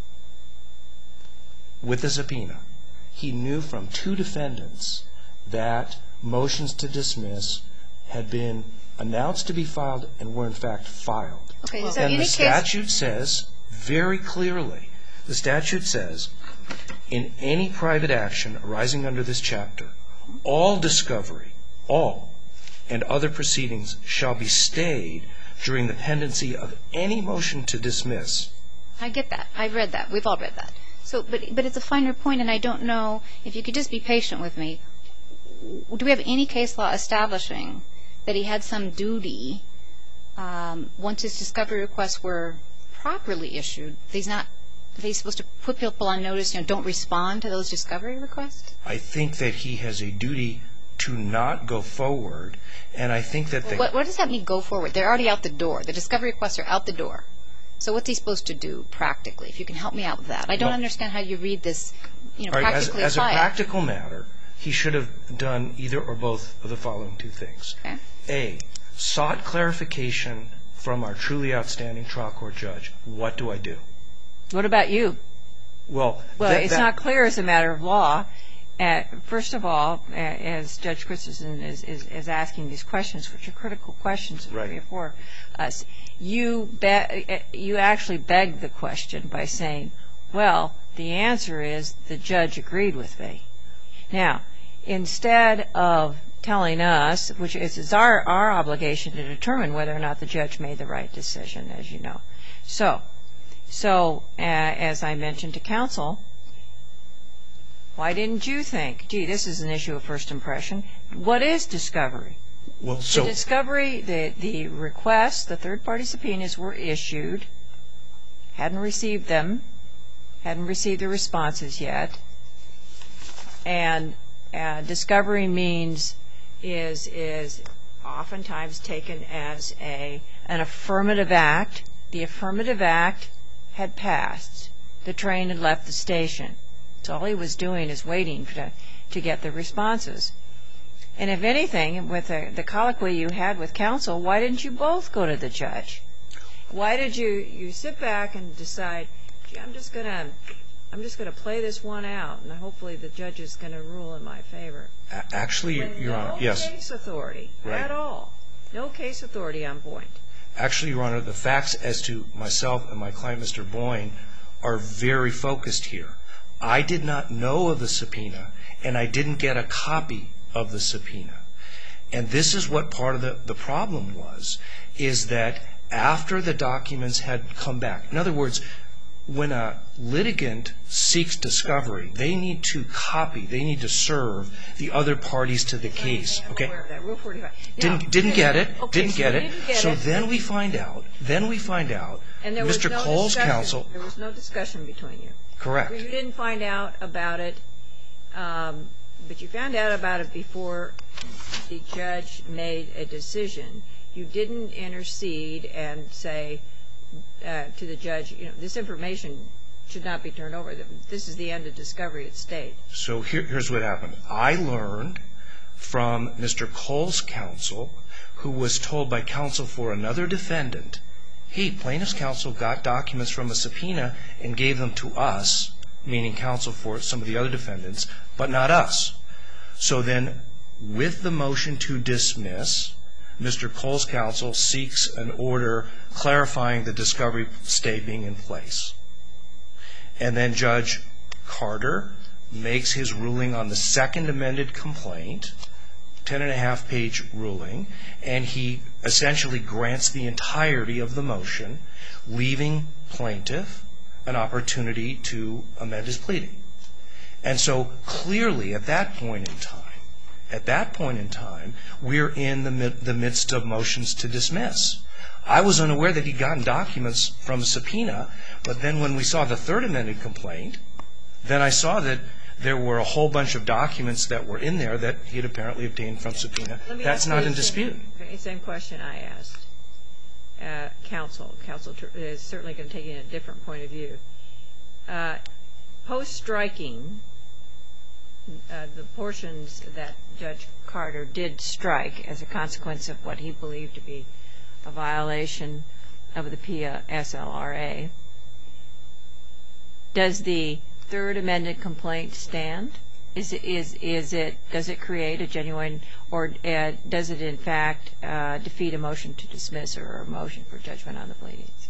with the subpoena, he knew from two defendants that motions to dismiss had been announced to be filed and were in fact filed. Okay, is there And any the case? statute says very clearly, the statute says, in any private action arising under this chapter, all discovery, all, and other proceedings shall be stayed during the pendency of any motion to dismiss. I get that. I've read that. We've all read that. So, but but it's a finer point, and I don't know if you could just be patient with me. Do we have any case law establishing that he had some duty um, once his discovery requests were properly issued? He's not. Are they supposed to put people on notice? You know, don't respond to those discovery requests. I think that he has a duty to not go forward, and I think that. Well, the, what, what does that mean? Go forward. They're already out the door. The discovery requests are out the door. So what's he supposed to do practically? If you can help me out with that, I don't well, understand how you read this. You know, right, practically as, as a apply it. practical matter, he should have done either or both of the following two things. Okay. A, sought clarification from our truly outstanding trial court judge. What do I do? What about you? Well, Well, that, it's that, not clear as a matter of law. Uh, first of all, uh, as Judge Christensen is, is, is asking these questions, which are critical questions Right. for us, you, be, you actually begged the question by saying, well, the answer is the judge agreed with me. Now, instead of telling us, which is, is our, our obligation to determine whether or not the judge made the right decision, as you know. So, so uh, as I mentioned to counsel, why didn't you think, gee, this is an issue of first impression? What is discovery? well, so, The discovery, the, the requests, the third-party subpoenas were issued, hadn't received them, hadn't received the responses yet, and uh, discovery means is is oftentimes taken as a an affirmative act. The affirmative act had passed. The train had left the station. So all he was doing is waiting to, to get the responses. And if anything, with the, the colloquy you had with counsel, why didn't you both go to the judge? Why did you, you sit back and decide, gee, I'm just gonna I'm just gonna play this one out, and hopefully the judge is gonna rule in my favor. a- actually, With Your Honor, no yes. case authority Right. at all. No case authority on point. Actually, Your Honor, the facts as to myself and my client, Mister Boyne, are very focused here. I did not know of the subpoena, and I didn't get a copy of the subpoena. And this is what part of the, the problem was, is that after the documents had come back, in other words, when a litigant seeks discovery, they need to copy, they need to serve the other parties to the case. I'm Okay? aware of that. Rule forty-five. Now, Didn't didn't get it. Okay, Didn't so get you it. didn't get so it. then we find out. Then we find out. And there was Mister no Cole's discussion. counsel. There was no discussion between you. Correct. You didn't find out about it, um, but you found out about it before the judge made a decision. You didn't intercede and say uh, to the judge, you know, this information should not be turned over. This is the end of discovery at state. So here, here's what happened. I learned from Mister Cole's counsel, who was told by counsel for another defendant, hey, plaintiff's counsel got documents from a subpoena and gave them to us, meaning counsel for some of the other defendants, but not us. So then, with the motion to dismiss, Mister Cole's counsel seeks an order clarifying the discovery stay being in place. And then Judge Carter makes his ruling on the second amended complaint, ten and a half page ruling, and he essentially grants the entirety of the motion, leaving plaintiff an opportunity to amend his pleading. And so clearly at that point in time, at that point in time, we're in the, mid, the midst of motions to dismiss. I was unaware that he'd gotten documents from a subpoena, but then when we saw the third amended complaint, then I saw that there were a whole bunch of documents that were in there that he had apparently obtained from subpoena. That's not in dispute. The same question I asked uh, counsel. Counsel is certainly going to take it in a different point of view. Uh, Post-striking, uh, the portions that Judge Carter did strike as a consequence of what he believed to be a violation of the P S L R A, does the third amended complaint stand? Is it, is, is it, does it create a genuine, or uh, does it in fact uh, defeat a motion to dismiss or a motion for judgment on the pleadings?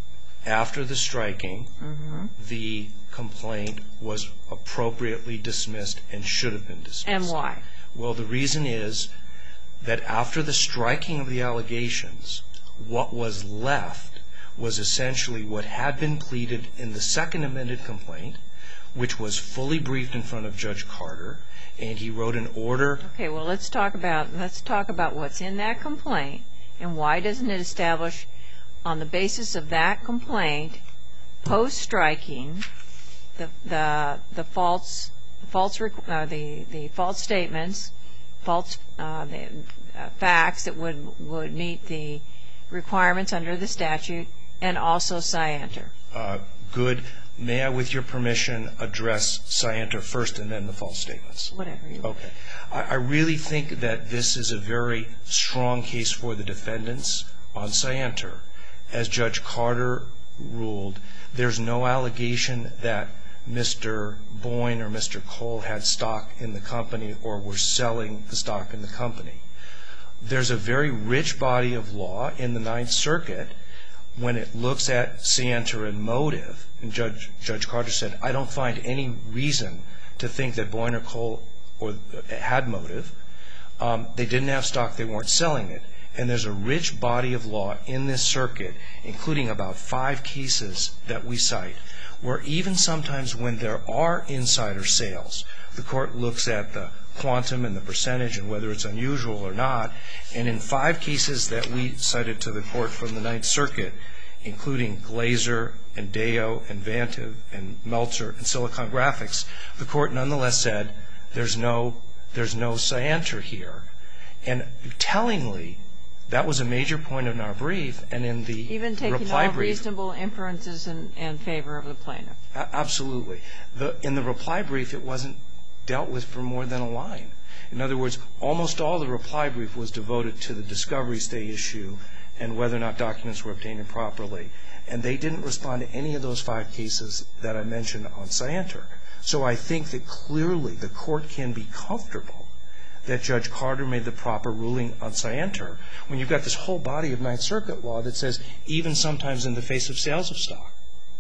After the striking, mm-hmm. the complaint was appropriately dismissed and should have been dismissed. And why? Well, the reason is that after the striking of the allegations, what was left was essentially what had been pleaded in the second amended complaint, which was fully briefed in front of Judge Carter, and he wrote an order. Okay, well, let's talk about let's talk about what's in that complaint, and why doesn't it establish, on the basis of that complaint, post-striking, the the the false false uh, the the false statements, false uh, the, uh, facts that would would meet the requirements under the statute, and also scienter. Uh, good. May I, with your permission, address scienter first and then the false statements? Whatever you want. Okay. I, I really think that this is a very strong case for the defendants on scienter. As Judge Carter ruled, there's no allegation that Mister Boyne or Mister Cole had stock in the company or were selling the stock in the company. There's a very rich body of law in the Ninth Circuit when it looks at scienter and motive. And Judge, Judge Carter said, I don't find any reason to think that Boyne or Cole or, uh, had motive. Um, they didn't have stock. They weren't selling it. And there's a rich body of law in this circuit, including about five cases that we cite, where even sometimes when there are insider sales, the court looks at the quantum and the percentage and whether it's unusual or not. And in five cases that we cited to the court from the Ninth Circuit, including Glazer and Deo and Vantive and Meltzer and Silicon Graphics, the court nonetheless said there's no there's no scienter here. And tellingly, that was a major point in our brief, and in the reply brief. Even taking all reasonable inferences in, in favor of the plaintiff. A- absolutely. The, in the reply brief, it wasn't dealt with for more than a line. In other words, almost all the reply brief was devoted to the discovery stay issue and whether or not documents were obtained improperly. And they didn't respond to any of those five cases that I mentioned on scienter. So I think that clearly the court can be comfortable that Judge Carter made the proper ruling on scienter when you've got this whole body of Ninth Circuit law that says even sometimes in the face of sales of stock,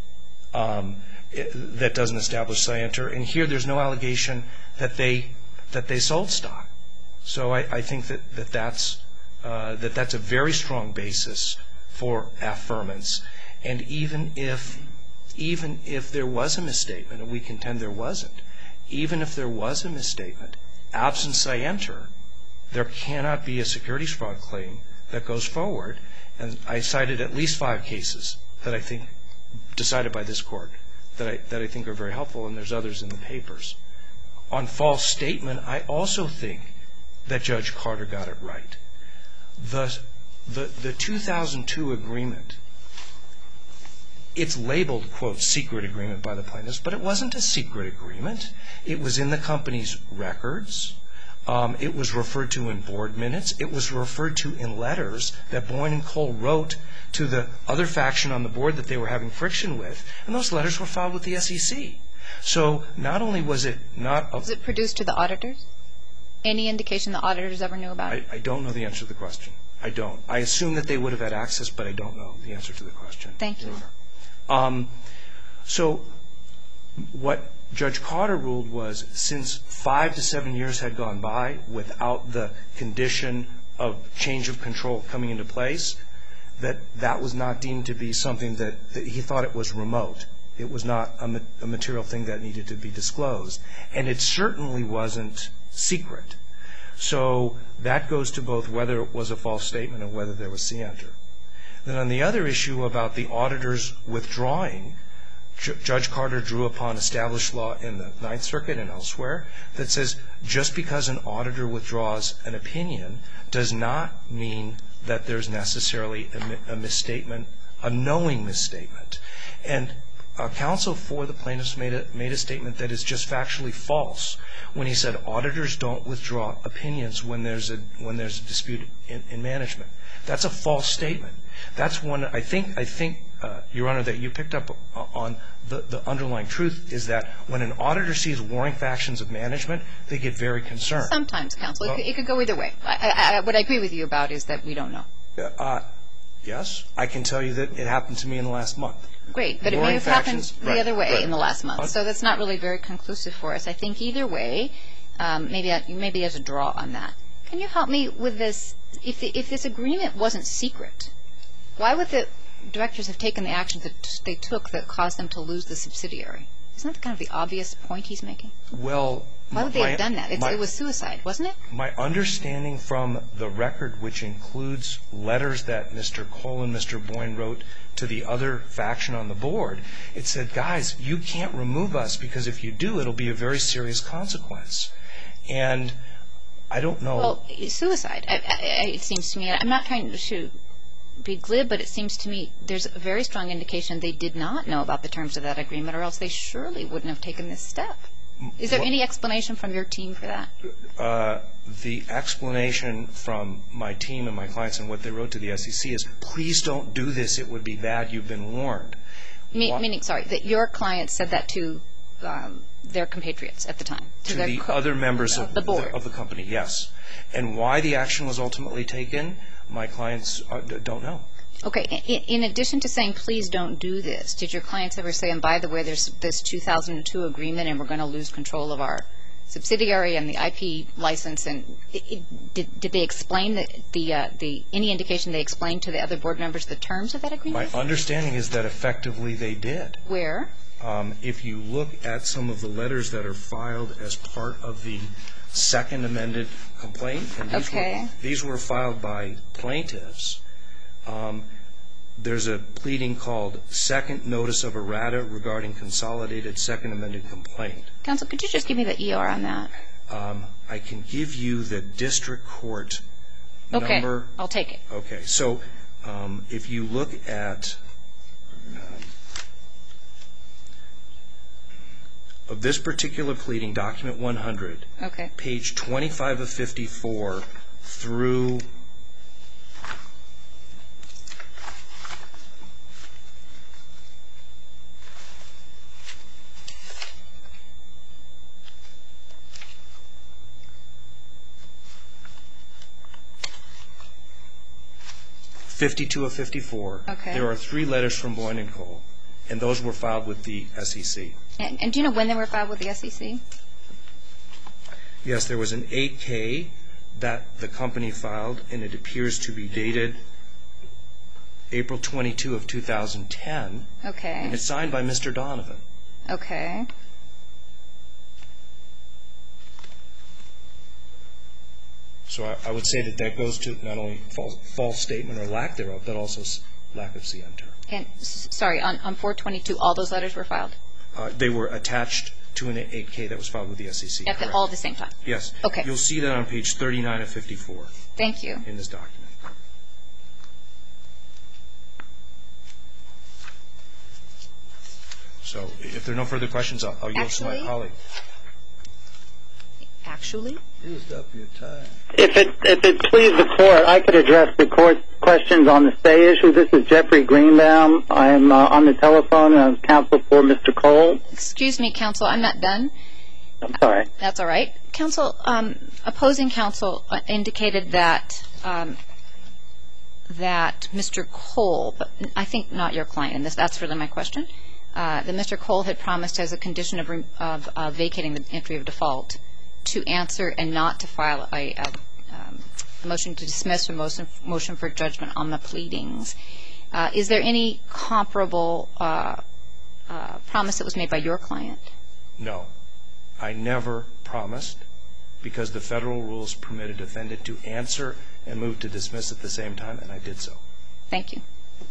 um, it, that doesn't establish scienter. And here there's no allegation that they that they sold stock. So I, I think that, that that's uh, that that's a very strong basis for affirmance. And even if even if there was a misstatement, and we contend there wasn't, even if there was a misstatement, absent scienter, there cannot be a securities fraud claim that goes forward. And I cited at least five cases that I think decided by this court that I, that I think are very helpful, and there's others in the papers. On false statement, I also think that Judge Carter got it right. The, the, the two thousand two agreement, it's labeled, quote, secret agreement by the plaintiffs, but it wasn't a secret agreement. It was in the company's records. Um, it was referred to in board minutes. It was referred to in letters that Boyne and Cole wrote to the other faction on the board that they were having friction with, and those letters were filed with the S E C. So not only was it not... A, was it produced to the auditors? Any indication the auditors ever knew about it? I, I don't know the answer to the question. I don't. I assume that they would have had access, but I don't know the answer to the question. Thank you. Um, so what Judge Carter ruled was, since five to seven years had gone by without the condition of change of control coming into place, that that was not deemed to be something that, that he thought it was remote. It was not a, ma- a material thing that needed to be disclosed. And it certainly wasn't secret. So that goes to both whether it was a false statement and whether there was scienter. Then on the other issue about the auditors withdrawing, J- Judge Carter drew upon established law in the Ninth Circuit and elsewhere that says just because an auditor withdraws an opinion does not mean that there's necessarily a, mi- a misstatement, a knowing misstatement. And a counsel for the plaintiffs made a, made a statement that is just factually false when he said auditors don't withdraw opinions when there's a when there's a dispute in, in management. That's a false statement. That's one I think I think uh, Your Honor, that you picked up on the, the underlying truth is that when an auditor sees warring factions of management, they get very concerned. Sometimes, counsel. Well, it, it could go either way. I, I, what I agree with you about is that we don't know. Uh, yes, I can tell you that it happened to me in the last month. Great, but warring it may have factions, happened the right, other way right. in the last month. So that's not really very conclusive for us. I think either way, um, maybe maybe there's a draw on that. Can you help me with this? If, the, if this agreement wasn't secret, why would the directors have taken the actions that they took that caused them to lose the subsidiary? Isn't that kind of the obvious point he's making? Well, why would they my, have done that? It's, my, it was suicide, wasn't it? My understanding from the record, which includes letters that Mister Cole and Mister Boyne wrote to the other faction on the board, it said, guys, you can't remove us because if you do, it'll be a very serious consequence. And I don't know. Well, suicide, I, I, it seems to me. I'm not trying to be glib, but it seems to me there's a very strong indication they did not know about the terms of that agreement, or else they surely wouldn't have taken this step. Is there well, any explanation from your team for that? Uh, the explanation from my team and my clients and what they wrote to the S E C is, please don't do this. It would be bad. You've been warned. Me, meaning, sorry, that your clients said that to um, their compatriots at the time. To, to the co- other members of the board. The, of the company, yes. And why the action was ultimately taken, my clients uh, don't know. Okay. In, in addition to saying, please don't do this, did your clients ever say, and by the way, there's this two thousand two agreement and we're going to lose control of our subsidiary and the I P license? And it, it, did, did they explain the, the, uh, the, any indication they explained to the other board members the terms of that agreement? My understanding is that effectively they did. Where? Um, if you look at some of the letters that are filed as part of the second amended complaint, and these, okay. were, these were filed by plaintiffs, um, there's a pleading called Second Notice of Errata regarding consolidated second amended complaint. Counsel, could you just give me the E R on that? Um, I can give you the district court okay. number. Okay, I'll take it. Okay, so um, if you look at um, of this particular pleading, document one hundred, okay. page twenty-five of fifty-four through fifty-two of fifty-four, okay. there are three letters from Boyne and Cole, and those were filed with the S E C. And, and do you know when they were filed with the S E C? Yes, there was an eight K that the company filed, and it appears to be dated April twenty-second of two thousand ten. Okay. And it's signed by Mister Donovan. Okay. So I, I would say that that goes to not only false, false statement or lack thereof, but also lack of scienter. And s- sorry, on, on four twenty-two, all those letters were filed? Uh, they were attached to an eight K that was filed with the S E C. At the, all at the same time? Yes. Okay. You'll see that on page thirty-nine of fifty-four. Thank you. In this document. So if there are no further questions, I'll, I'll yield to my colleague. Actually? Used up your time. If it if it please the court, I could address the court's questions on the stay issue. This is Jeffrey Greenbaum. I am uh, on the telephone and I'm counsel for Mister Cole. Excuse me, counsel, I'm not done. I'm sorry. That's all right. Counsel, um, opposing counsel indicated that um, that Mister Cole, but I think not your client, and this, that's really my question, uh, that Mister Cole had promised as a condition of, of uh, vacating the entry of default to answer and not to file a, a um, motion to dismiss or motion, motion for judgment on the pleadings. Uh, is there any comparable uh, uh, promise that was made by your client? No. I never promised, because the federal rules permit a defendant to answer and move to dismiss at the same time, and I did so. Thank you.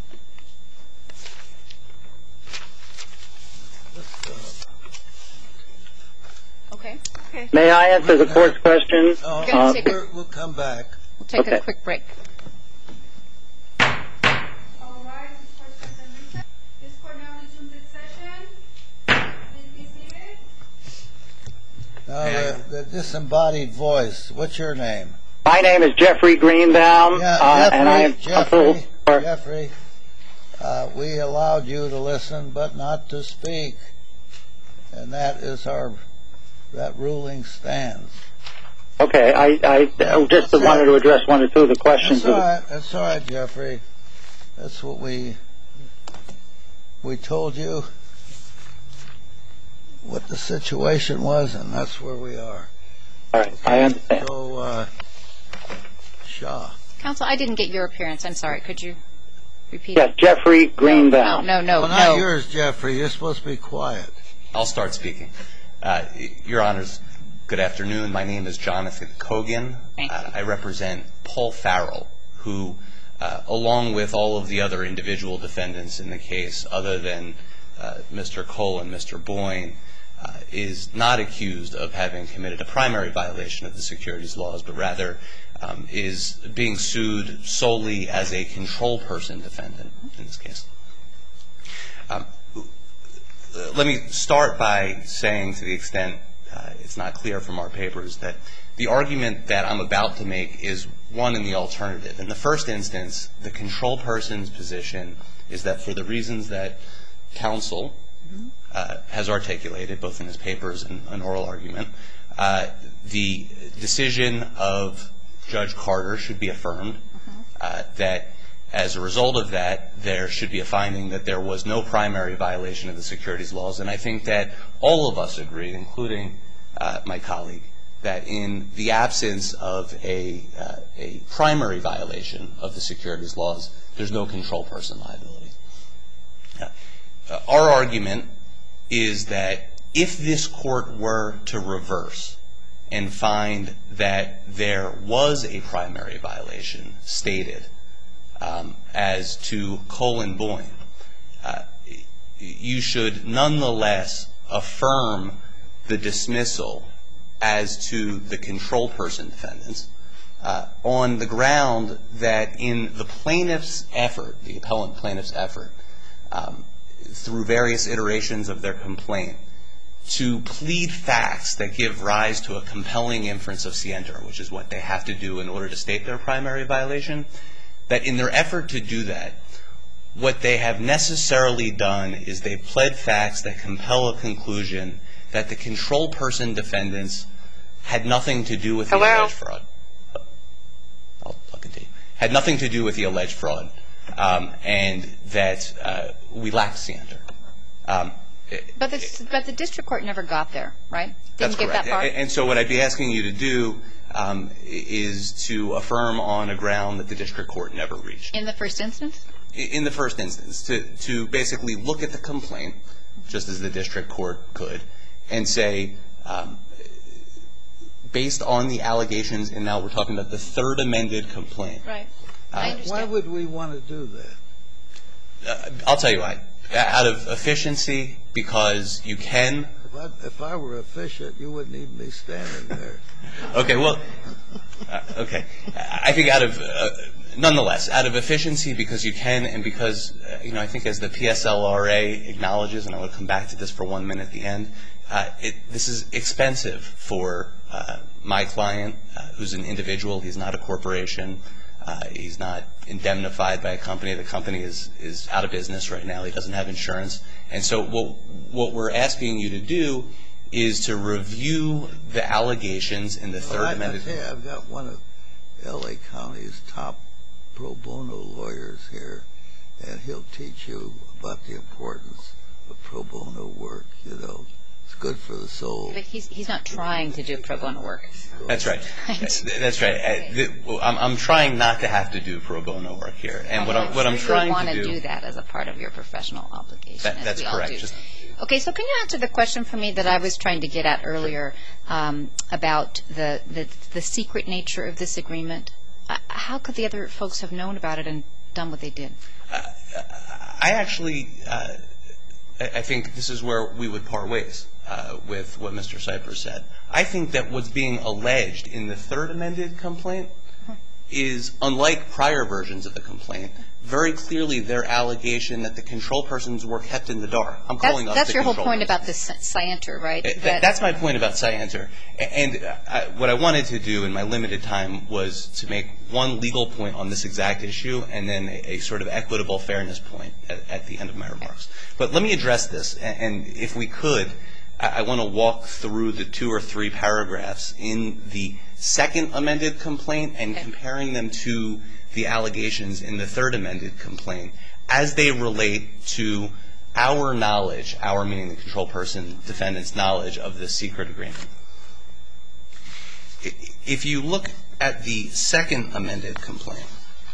Okay. Okay. May I answer the court's question? Oh, Uh, we're, we'll come back. We'll take Okay. a quick break. All right, this court is in recess. This court now resumes its session. Please be seated. Now, the, the disembodied voice, what's your name? My name is Jeffrey Greenbaum, Yeah, uh, Jeffrey, and I am Jeffrey, counsel for. Jeffrey. Uh, we allowed you to listen but not to speak, and that is our, that ruling stands. Okay, I, I just wanted to address one or two of the questions. That's all right, that's all right, Jeffrey. That's what we, we told you what the situation was, and that's where we are. All right, I understand. So, uh, Shaw. Counsel, I didn't get your appearance. I'm sorry. Could you repeat Yes, it? Jeffrey Greenbaum. No, no, no, Well, no. not yours, Jeffrey. You're supposed to be quiet. I'll start speaking. Uh, Your Honors, good afternoon. My name is Jonathan Kogan. Uh, I represent Paul Farrell, who, uh, along with all of the other individual defendants in the case, other than uh, Mister Cole and Mister Boyne, uh, is not accused of having committed a primary violation of the securities laws, but rather um, is being sued solely as a control person defendant in this case. Um, let me start by saying, to the extent uh, it's not clear from our papers, that the argument that I'm about to make is one in the alternative. In the first instance, the control person's position is that for the reasons that counsel uh, has articulated, both in his papers and an oral argument, uh, the decision of Judge Carter should be affirmed, uh, that as a result of that, there should be a finding that there was no primary violation of the securities laws. And I think that all of us agree, including uh, my colleague, that in the absence of a, uh, a primary violation of the securities laws, there's no control person liability. Uh, uh, our argument is that if this court were to reverse and find that there was a primary violation stated um, as to Cole and Boyne, uh, you should nonetheless affirm the dismissal as to the control person defendants uh, on the ground that in the plaintiff's effort, the appellant plaintiff's effort, um, through various iterations of their complaint, to plead facts that give rise to a compelling inference of scienter, which is what they have to do in order to state their primary violation, that in their effort to do that, what they have necessarily done is they've pled facts that compel a conclusion that the control person defendants had nothing to do with the Hello? alleged fraud. I'll, I'll continue. Had nothing to do with the alleged fraud, um, and that uh, we lacked scienter. Um, But the, but the district court never got there, right? Didn't That's get correct. that far? And so what I'd be asking you to do um, is to affirm on a ground that the district court never reached. In the first instance? In the first instance, to, to basically look at the complaint, just as the district court could, and say, um, based on the allegations, and now we're talking about the third amended complaint. Right. Uh, I understand. Why would we want to do that? Uh, I'll tell you why. Out of efficiency, because you can. If I, if I were efficient, you wouldn't even be standing there. Okay, well, uh, okay. I think out of, uh, nonetheless, out of efficiency, because you can, and because, uh, you know, I think as the P S L R A acknowledges, and I will come back to this for one minute at the end, uh, it, this is expensive for uh, my client, uh, who's an individual. He's not a corporation. Uh, he's not indemnified by a company. The company is, is out of business right now. He doesn't have insurance. And so what, what we're asking you to do is to review the allegations in the third well, I, amended. I tell you, I've got one of L A County's top pro bono lawyers here, and he'll teach you about the importance of pro bono work, you know. It's good for the soul. But he's, he's not trying to do pro bono work. That's right. That's right. Uh, the, I'm, I'm trying not to have to do pro bono work here. And what I'm, what I'm trying want to do. to do that as a part of your professional obligation. That, as that's we all correct. do. Just, Okay, so can you answer the question for me that I was trying to get at earlier um, about the, the the secret nature of this agreement? Uh, how could the other folks have known about it and done what they did? uh, I actually, uh, I think this is where we would part ways uh, with what Mister Cypress said. I think that what's being alleged in the third amended complaint is, unlike prior versions of the complaint, very clearly their allegation that the control persons were kept in the dark. I'm calling that's, us that's the your whole control point persons. about this Scienter, right? That, that, that's my point about Scienter. And I, what I wanted to do in my limited time was to make one legal point on this exact issue and then a, a sort of equitable fairness point at, at the end of my remarks. But let me address this, and, and if we could, I, I want to walk through the two or three paragraphs in the second amended complaint and okay. comparing them to the allegations in the third amended complaint as they relate to our knowledge, our meaning the control person defendant's knowledge of the secret agreement. If you look at the second amended complaint.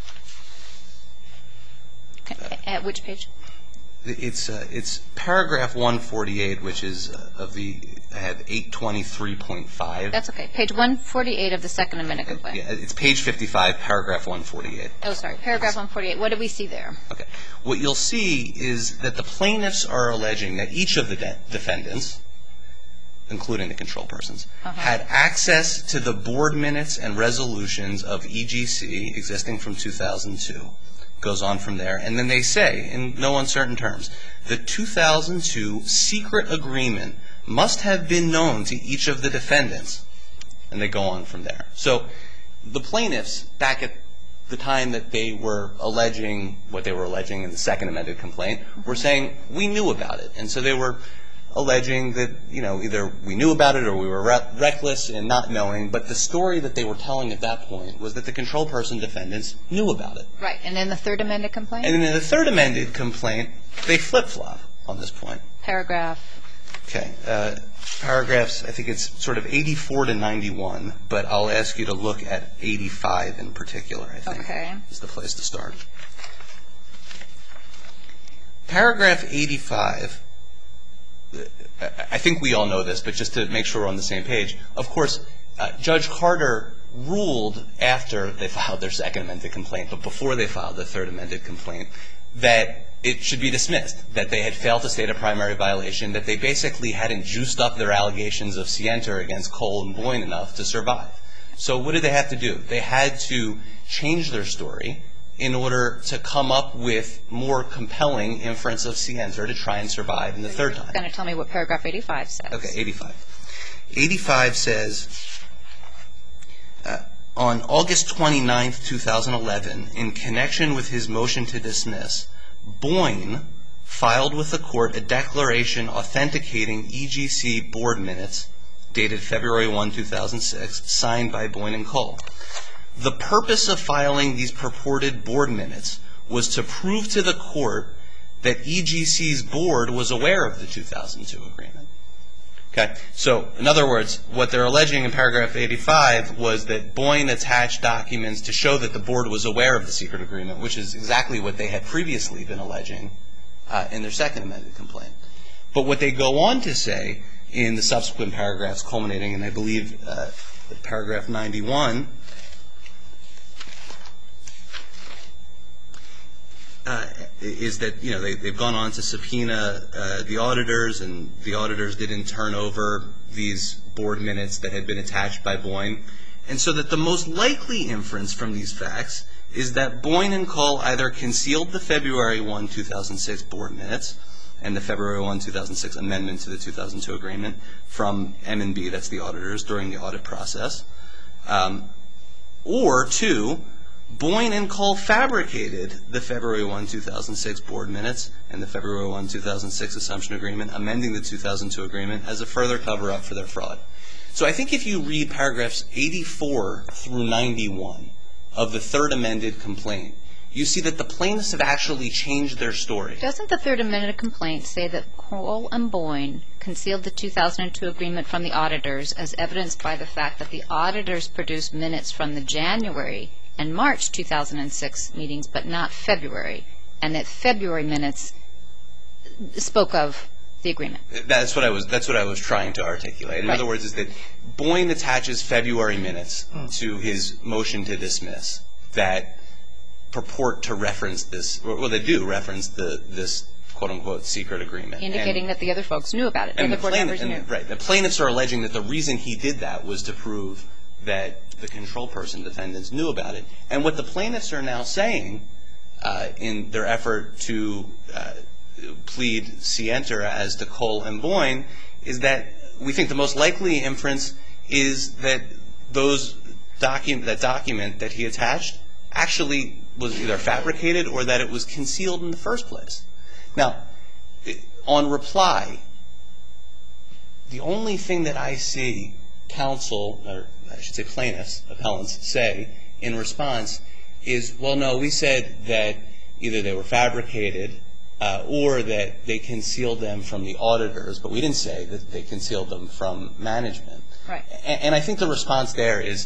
Okay. At which page? It's uh, it's paragraph one forty-eight, which is uh, of the I have eight twenty-three point five. That's okay. Page one forty-eight of the second amendment complaint. Yeah, it's page fifty-five, paragraph one forty-eight. Oh, sorry. Paragraph one forty-eight. What do we see there? Okay. What you'll see is that the plaintiffs are alleging that each of the de- defendants, including the control persons, uh-huh. had access to the board minutes and resolutions of E G C existing from two thousand two. Goes on from there. And then they say, in no uncertain terms, the two thousand two secret agreement must have been known to each of the defendants. And they go on from there. So the plaintiffs, back at the time that they were alleging what they were alleging in the second amended complaint, were saying, we knew about it. And so they were alleging that, you know, either we knew about it or we were re- reckless in not knowing. But the story that they were telling at that point was that the control person defendants knew about it. Right. And then the third amended complaint? And then in the third amended complaint, they flip-flop on this point. Paragraph. Okay. Uh, paragraphs, I think it's sort of eighty-four to ninety-one, but I'll ask you to look at eighty-five in particular, I think. Okay. Is the place to start. Paragraph eighty-five, I think we all know this, but just to make sure we're on the same page, of course, uh, Judge Carter ruled after they filed their second amended complaint, but before they filed the third amended complaint, that it should be dismissed, that they had failed to state a primary violation, that they basically hadn't juiced up their allegations of scienter against Cole and Boyne enough to survive. So what did they have to do? They had to change their story in order to come up with more compelling inference of scienter to try and survive in the third time. You're going to tell me what paragraph eighty-five says. Okay, eighty-five. eighty-five says, uh, on August twenty-ninth, twenty eleven, in connection with his motion to dismiss, Boyne filed with the court a declaration authenticating E G C board minutes dated February first, two thousand six, signed by Boyne and Cole. The purpose of filing these purported board minutes was to prove to the court that E G C's board was aware of the two thousand two agreement. Okay, so in other words, what they're alleging in paragraph eighty-five was that Boyne attached documents to show that the board was aware of the secret agreement, which is exactly what they had previously been alleging uh, in their second amended complaint. But what they go on to say in the subsequent paragraphs culminating in, I believe, uh, paragraph ninety-one, Uh, is that, you know, they, they've gone on to subpoena uh, the auditors, and the auditors didn't turn over these board minutes that had been attached by Boyne. And so that the most likely inference from these facts is that Boyne and Cole either concealed the February first, two thousand six board minutes and the February first, two thousand six amendment to the two thousand two agreement from M and B, that's the auditors, during the audit process. Um, or, two, Boyne and Cole fabricated the February first, two thousand six board minutes and the February first, two thousand six assumption agreement, amending the two thousand two agreement as a further cover-up for their fraud. So I think if you read paragraphs eighty-four through ninety-one of the third amended complaint, you see that the plaintiffs have actually changed their story. Doesn't the third amended complaint say that Cole and Boyne concealed the two thousand two agreement from the auditors as evidenced by the fact that the auditors produced minutes from the January and March two thousand six meetings, but not February, and that February minutes spoke of the agreement? That's what I was. That's what I was trying to articulate. In right. other words, is that Boyne attaches February minutes mm. to his motion to dismiss that purport to reference this. Well, they do reference the this quote unquote secret agreement, indicating and, that the other folks knew about it. And the, the board plaintiff, members and, knew. Right. The plaintiffs are alleging that the reason he did that was to prove that the control person defendants knew about it. And what the plaintiffs are now saying uh, in their effort to uh, plead scienter as to Cole and Boyne is that we think the most likely inference is that those docu- that document that he attached actually was either fabricated or that it was concealed in the first place. Now, on reply, the only thing that I see counsel, or I should say plaintiffs, appellants, say in response is, well, no, we said that either they were fabricated uh, or that they concealed them from the auditors, but we didn't say that they concealed them from management. Right. And, and I think the response there is,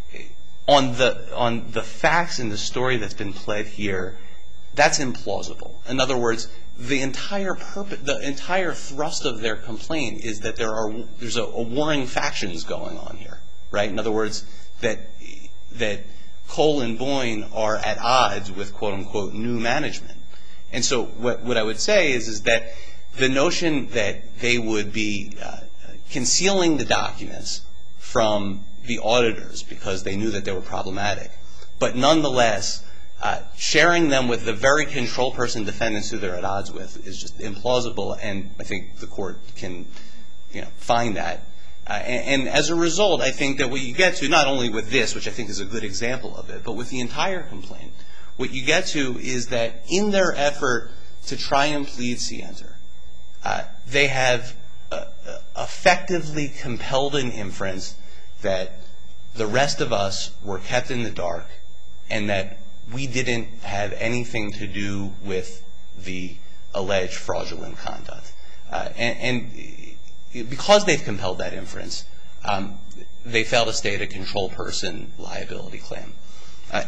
on the on the facts in the story that's been pled here, that's implausible. In other words, the entire purpose, the entire thrust of their complaint is that there are there's a, a warring factions going on here, right? In other words, that that Cole and Boyne are at odds with quote unquote new management. And so what what I would say is is that the notion that they would be uh, concealing the documents from the auditors because they knew that they were problematic, but nonetheless uh, sharing them with the very control person defendants who they're at odds with is just implausible, and I think the court can, you know, find that. Uh, and, and as a result, I think that what you get to, not only with this, which I think is a good example of it, but with the entire complaint, what you get to is that in their effort to try and plead scienter, uh, they have uh, effectively compelled an inference that the rest of us were kept in the dark and that we didn't have anything to do with the alleged fraudulent conduct. Uh, and, and because they've compelled that inference, um, they fail to state a control person liability claim. Uh,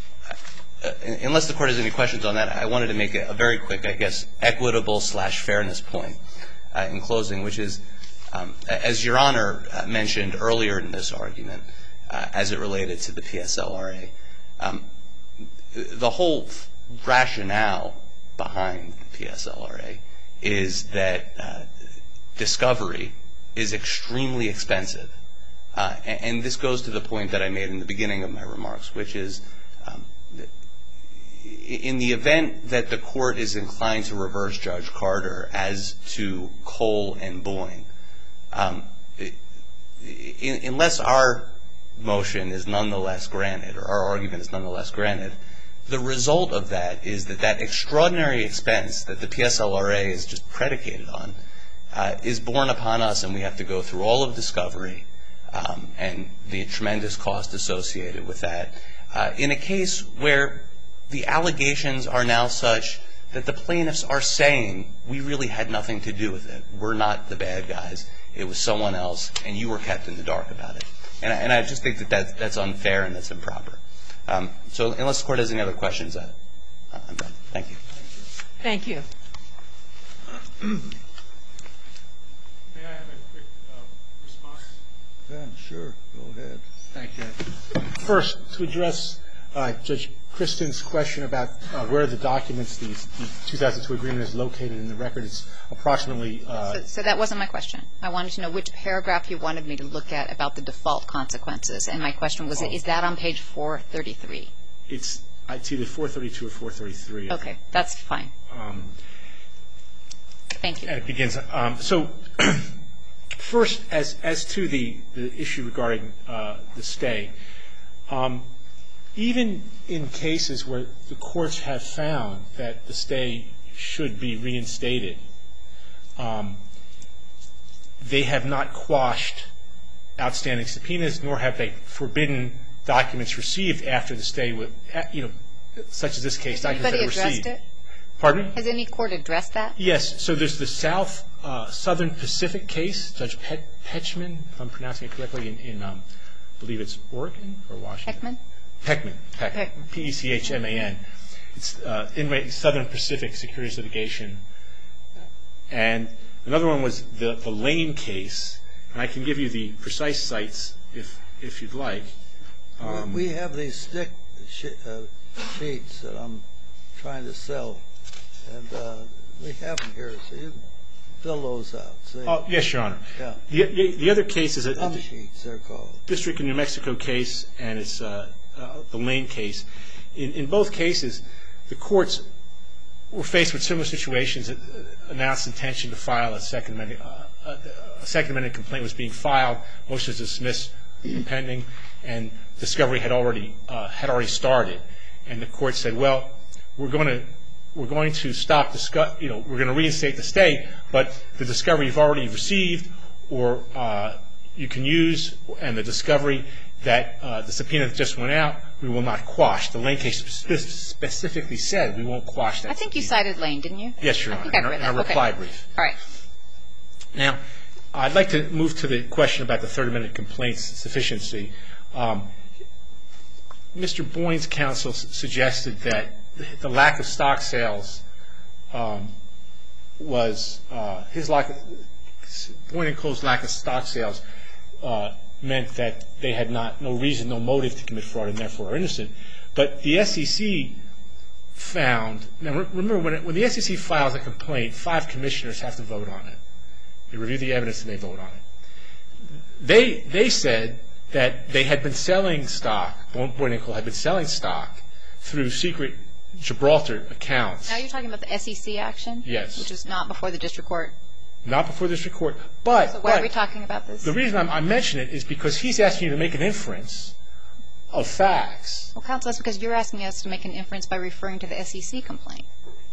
uh, unless the court has any questions on that, I wanted to make a, a very quick, I guess, equitable slash fairness point uh, in closing, which is, Um, as Your Honor uh, mentioned earlier in this argument, uh, as it related to the P S L R A, um, the whole rationale behind the P S L R A is that uh, discovery is extremely expensive. Uh, and, and this goes to the point that I made in the beginning of my remarks, which is um, in the event that the court is inclined to reverse Judge Carter as to Cole and Boyne, Um, in, unless our motion is nonetheless granted, or our argument is nonetheless granted, the result of that is that that extraordinary expense that the P S L R A is just predicated on uh, is borne upon us, and we have to go through all of discovery um, and the tremendous cost associated with that uh, in a case where the allegations are now such that the plaintiffs are saying we really had nothing to do with it. We're not the bad guys. It was someone else, and you were kept in the dark about it. And I, and I just think that that's, that's unfair and that's improper. Um, so unless the court has any other questions, uh, I'm done. Thank you. Thank you. May I have a quick uh, response? Yeah, sure. Go ahead. Thank you. First, to address uh, Judge Kristen's question about uh, where the documents, the, the two thousand two agreement is located in the record, it's approximately... Uh, so, so that wasn't my question. I wanted to know which paragraph you wanted me to look at about the default consequences. And my question was, oh. is that on page four thirty-three? It's, it's either four thirty-two or four thirty-three. Okay, that's fine. Um, Thank you. And it begins. Um, so first, as, as to the, the issue regarding uh, the stay, um, even in cases where the courts have found that the stay should be reinstated, um, they have not quashed outstanding subpoenas, nor have they forbidden documents received after the stay, with, you know, such as this case. Has anybody addressed it? Pardon me? Has any court addressed that? Yes. So there's the South uh, Southern Pacific case, Judge Pet, Pechman, if I'm pronouncing it correctly, in, in um, I believe it's Oregon or Washington. Heckman? Peckman, Peckman, P E C H M A N. It's uh, in Southern Pacific Securities Litigation. And another one was the, the Lane case, and I can give you the precise sites if if you'd like. Um, we, we have these stick sh uh, sheets that I'm trying to sell, and uh, we have them here, so you fill those out. See? Oh, yes, Your Honor. Yeah. The, the other case is a, Thumb sheets, they're called. District in New Mexico case, and it's uh, uh, the Lane case. In, in both cases, the courts were faced with similar situations. That announced intention to file a second amendment. Uh, a second amendment complaint was being filed. Motion to dismiss pending, and discovery had already uh, had already started. And the court said, "Well, we're going to we're going to stop discuss. You know, we're going to reinstate the stay, but the discovery you've already received, or uh, you can use, and the discovery that uh, the subpoena that just went out, we will not quash." The Lane case spe- specifically said we won't quash that. I think subpoena. you cited Lane, didn't you? Yes, Your I Honor. think I in our, read in our that. reply Okay. brief. All right. Now, I'd like to move to the question about the Third Amendment complaint's sufficiency. Um, Mister Boyne's counsel s- suggested that the lack of stock sales um, was uh, his lack of, Boyne and Cole's lack of stock sales uh, meant that they had not no reason, no motive to commit fraud, and therefore are innocent. But the S E C found, now re- remember when, it, when the S E C files a complaint, five commissioners have to vote on it. They review the evidence and they vote on it. They they said that they had been selling stock, Boyne and Cole had been selling stock through secret Gibraltar accounts. Now you're talking about the S E C action? Yes. Which is not before the district court. Not before this court. But, So why but are we talking about this? the reason I'm, I mention it is because he's asking you to make an inference of facts. Well, counsel, that's because you're asking us to make an inference by referring to the S E C complaint.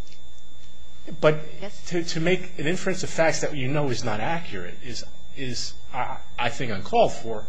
But Yes. to, to make an inference of facts that you know is not accurate is, is I, I think, uncalled for.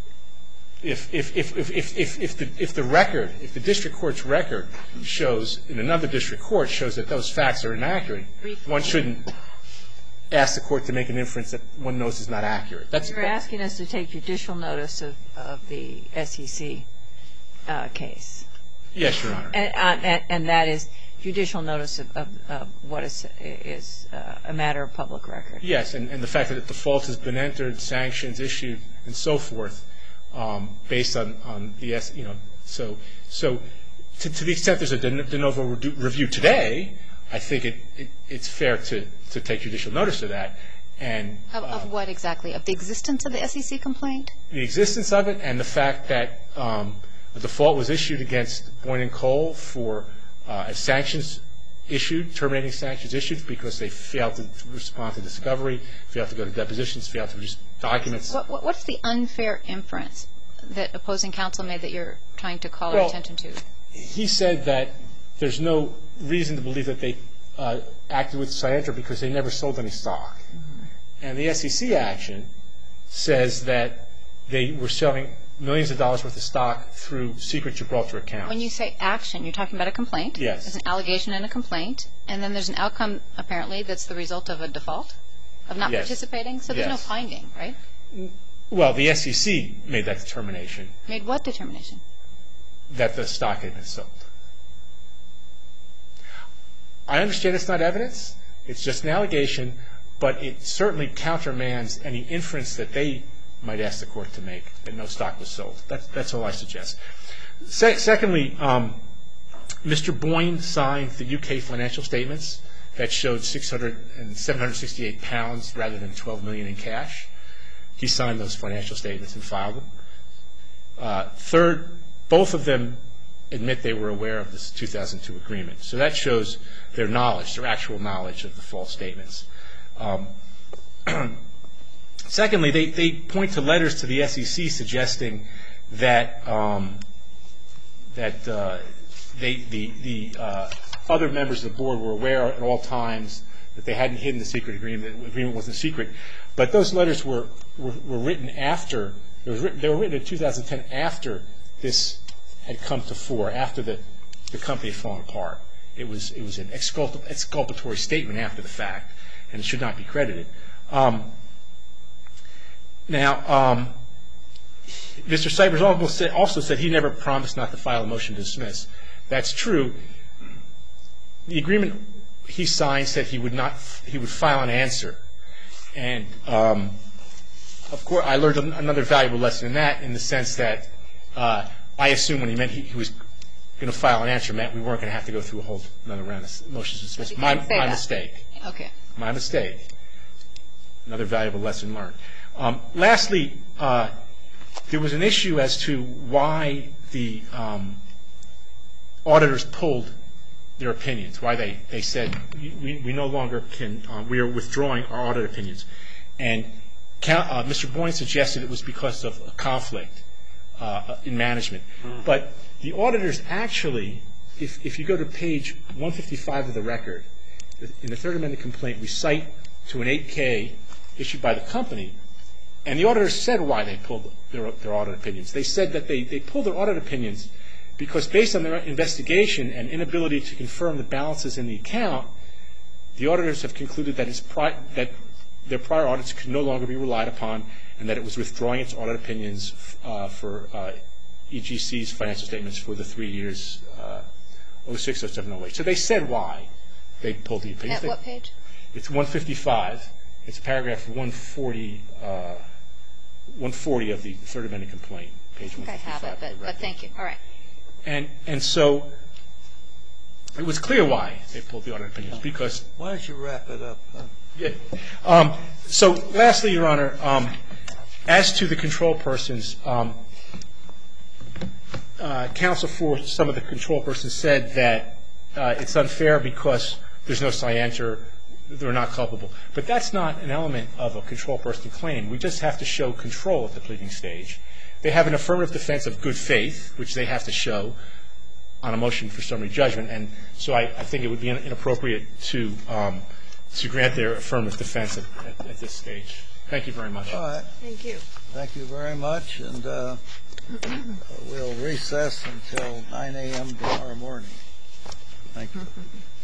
If, if, if, if, if, if, if, the, if the record, if the district court's record shows, in another district court, shows that those facts are inaccurate, one shouldn't ask the court to make an inference that one knows is not accurate. That's You're asking us to take judicial notice of, of the S E C uh, case. Yes, Your Honor. And, uh, and, and that is judicial notice of, of, of what is, is uh, a matter of public record. Yes, and, and the fact that the default has been entered, sanctions issued, and so forth, um, based on, on the, S, you know, so, so to, to the extent there's a de, de novo re- review today, I think it, it, it's fair to, to take judicial notice of that. And Of, uh, of what exactly? Of the existence of the S E C complaint? the existence of it and the fact that um, a default was issued against Boyne and Cole for uh, sanctions issued, terminating sanctions issued because they failed to respond to discovery, failed to go to depositions, failed to produce documents. What, what, what's the unfair inference that opposing counsel made that you're trying to call Well, our attention to? He said that there's no reason to believe that they uh, acted with scienter because they never sold any stock. Mm-hmm. And the S E C action says that they were selling millions of dollars worth of stock through secret Gibraltar accounts. When you say action, you're talking about a complaint. Yes. There's an allegation and a complaint, and then there's an outcome, apparently, that's the result of a default, of not Yes. participating. So there's no Yes. finding, right? Well, the S E C made that determination Made what determination? that the stock had been sold. I understand it's not evidence. It's just an allegation, but it certainly countermands any inference that they might ask the court to make that no stock was sold. That's, that's all I suggest. Se- secondly, um, Mister Boyne signed the U K financial statements that showed six hundred and seven hundred sixty-eight pounds rather than twelve million in cash. He signed those financial statements and filed them. Uh, third, both of them admit they were aware of this two thousand two agreement. So that shows their knowledge, their actual knowledge of the false statements. Um, secondly, they, they point to letters to the S E C suggesting that um, that uh, they, the, the uh, other members of the board were aware at all times that they hadn't hidden the secret agreement, the agreement wasn't secret. But those letters were, were, were written after, it was written, they were written in two thousand ten after this had come to fore, after the, the company had fallen apart. It was, it was an exculp- exculpatory statement after the fact, and it should not be credited. Um, now, um, Mister Cybers almost said, also said he never promised not to file a motion to dismiss. That's true. The agreement he signed said he would not, he would file an answer. And, um, of course, I learned another valuable lesson in that, in the sense that uh, I assumed when he meant he, he was going to file an answer meant we weren't going to have to go through a whole another round of motions to dismiss. My, my mistake. Okay. My mistake. another valuable lesson learned. Um, lastly, uh, there was an issue as to why the um, auditors pulled their opinions, why they, they said we, we no longer can, uh, we are withdrawing our audit opinions. And uh, Mister Boyne suggested it was because of a conflict uh, in management. Mm. But the auditors actually, if, if you go to page one fifty-five of the record, in the third amendment complaint, we cite to an eight K issued by the company, and the auditors said why they pulled their, their audit opinions. They said that they, they pulled their audit opinions because based on their investigation and inability to confirm the balances in the account, the auditors have concluded that, his pri- that their prior audits could no longer be relied upon and that it was withdrawing its audit opinions uh, for uh, E G C's financial statements for the three years, uh, oh six, oh seven, oh eight. So they said why they pulled the opinions. At what page? It's one fifty-five. It's paragraph one forty, uh, one forty of the third amendment complaint, page one fifty-five. I have it, but, but thank you. All right. And and so it was clear why they pulled the audit opinions because. Why don't you wrap it up? Huh? Yeah. Um, so lastly, Your Honor, um, as to the control persons, um, uh, counsel for some of the control persons said that uh, it's unfair because there's no scienter, they're not culpable. But that's not an element of a control person claim. We just have to show control at the pleading stage. They have an affirmative defense of good faith, which they have to show on a motion for summary judgment. And so I, I think it would be inappropriate to um, to grant their affirmative defense at, at, at this stage. Thank you very much. All right. Thank you. Thank you very much. And uh, we'll recess until nine a.m. tomorrow morning. Thank you.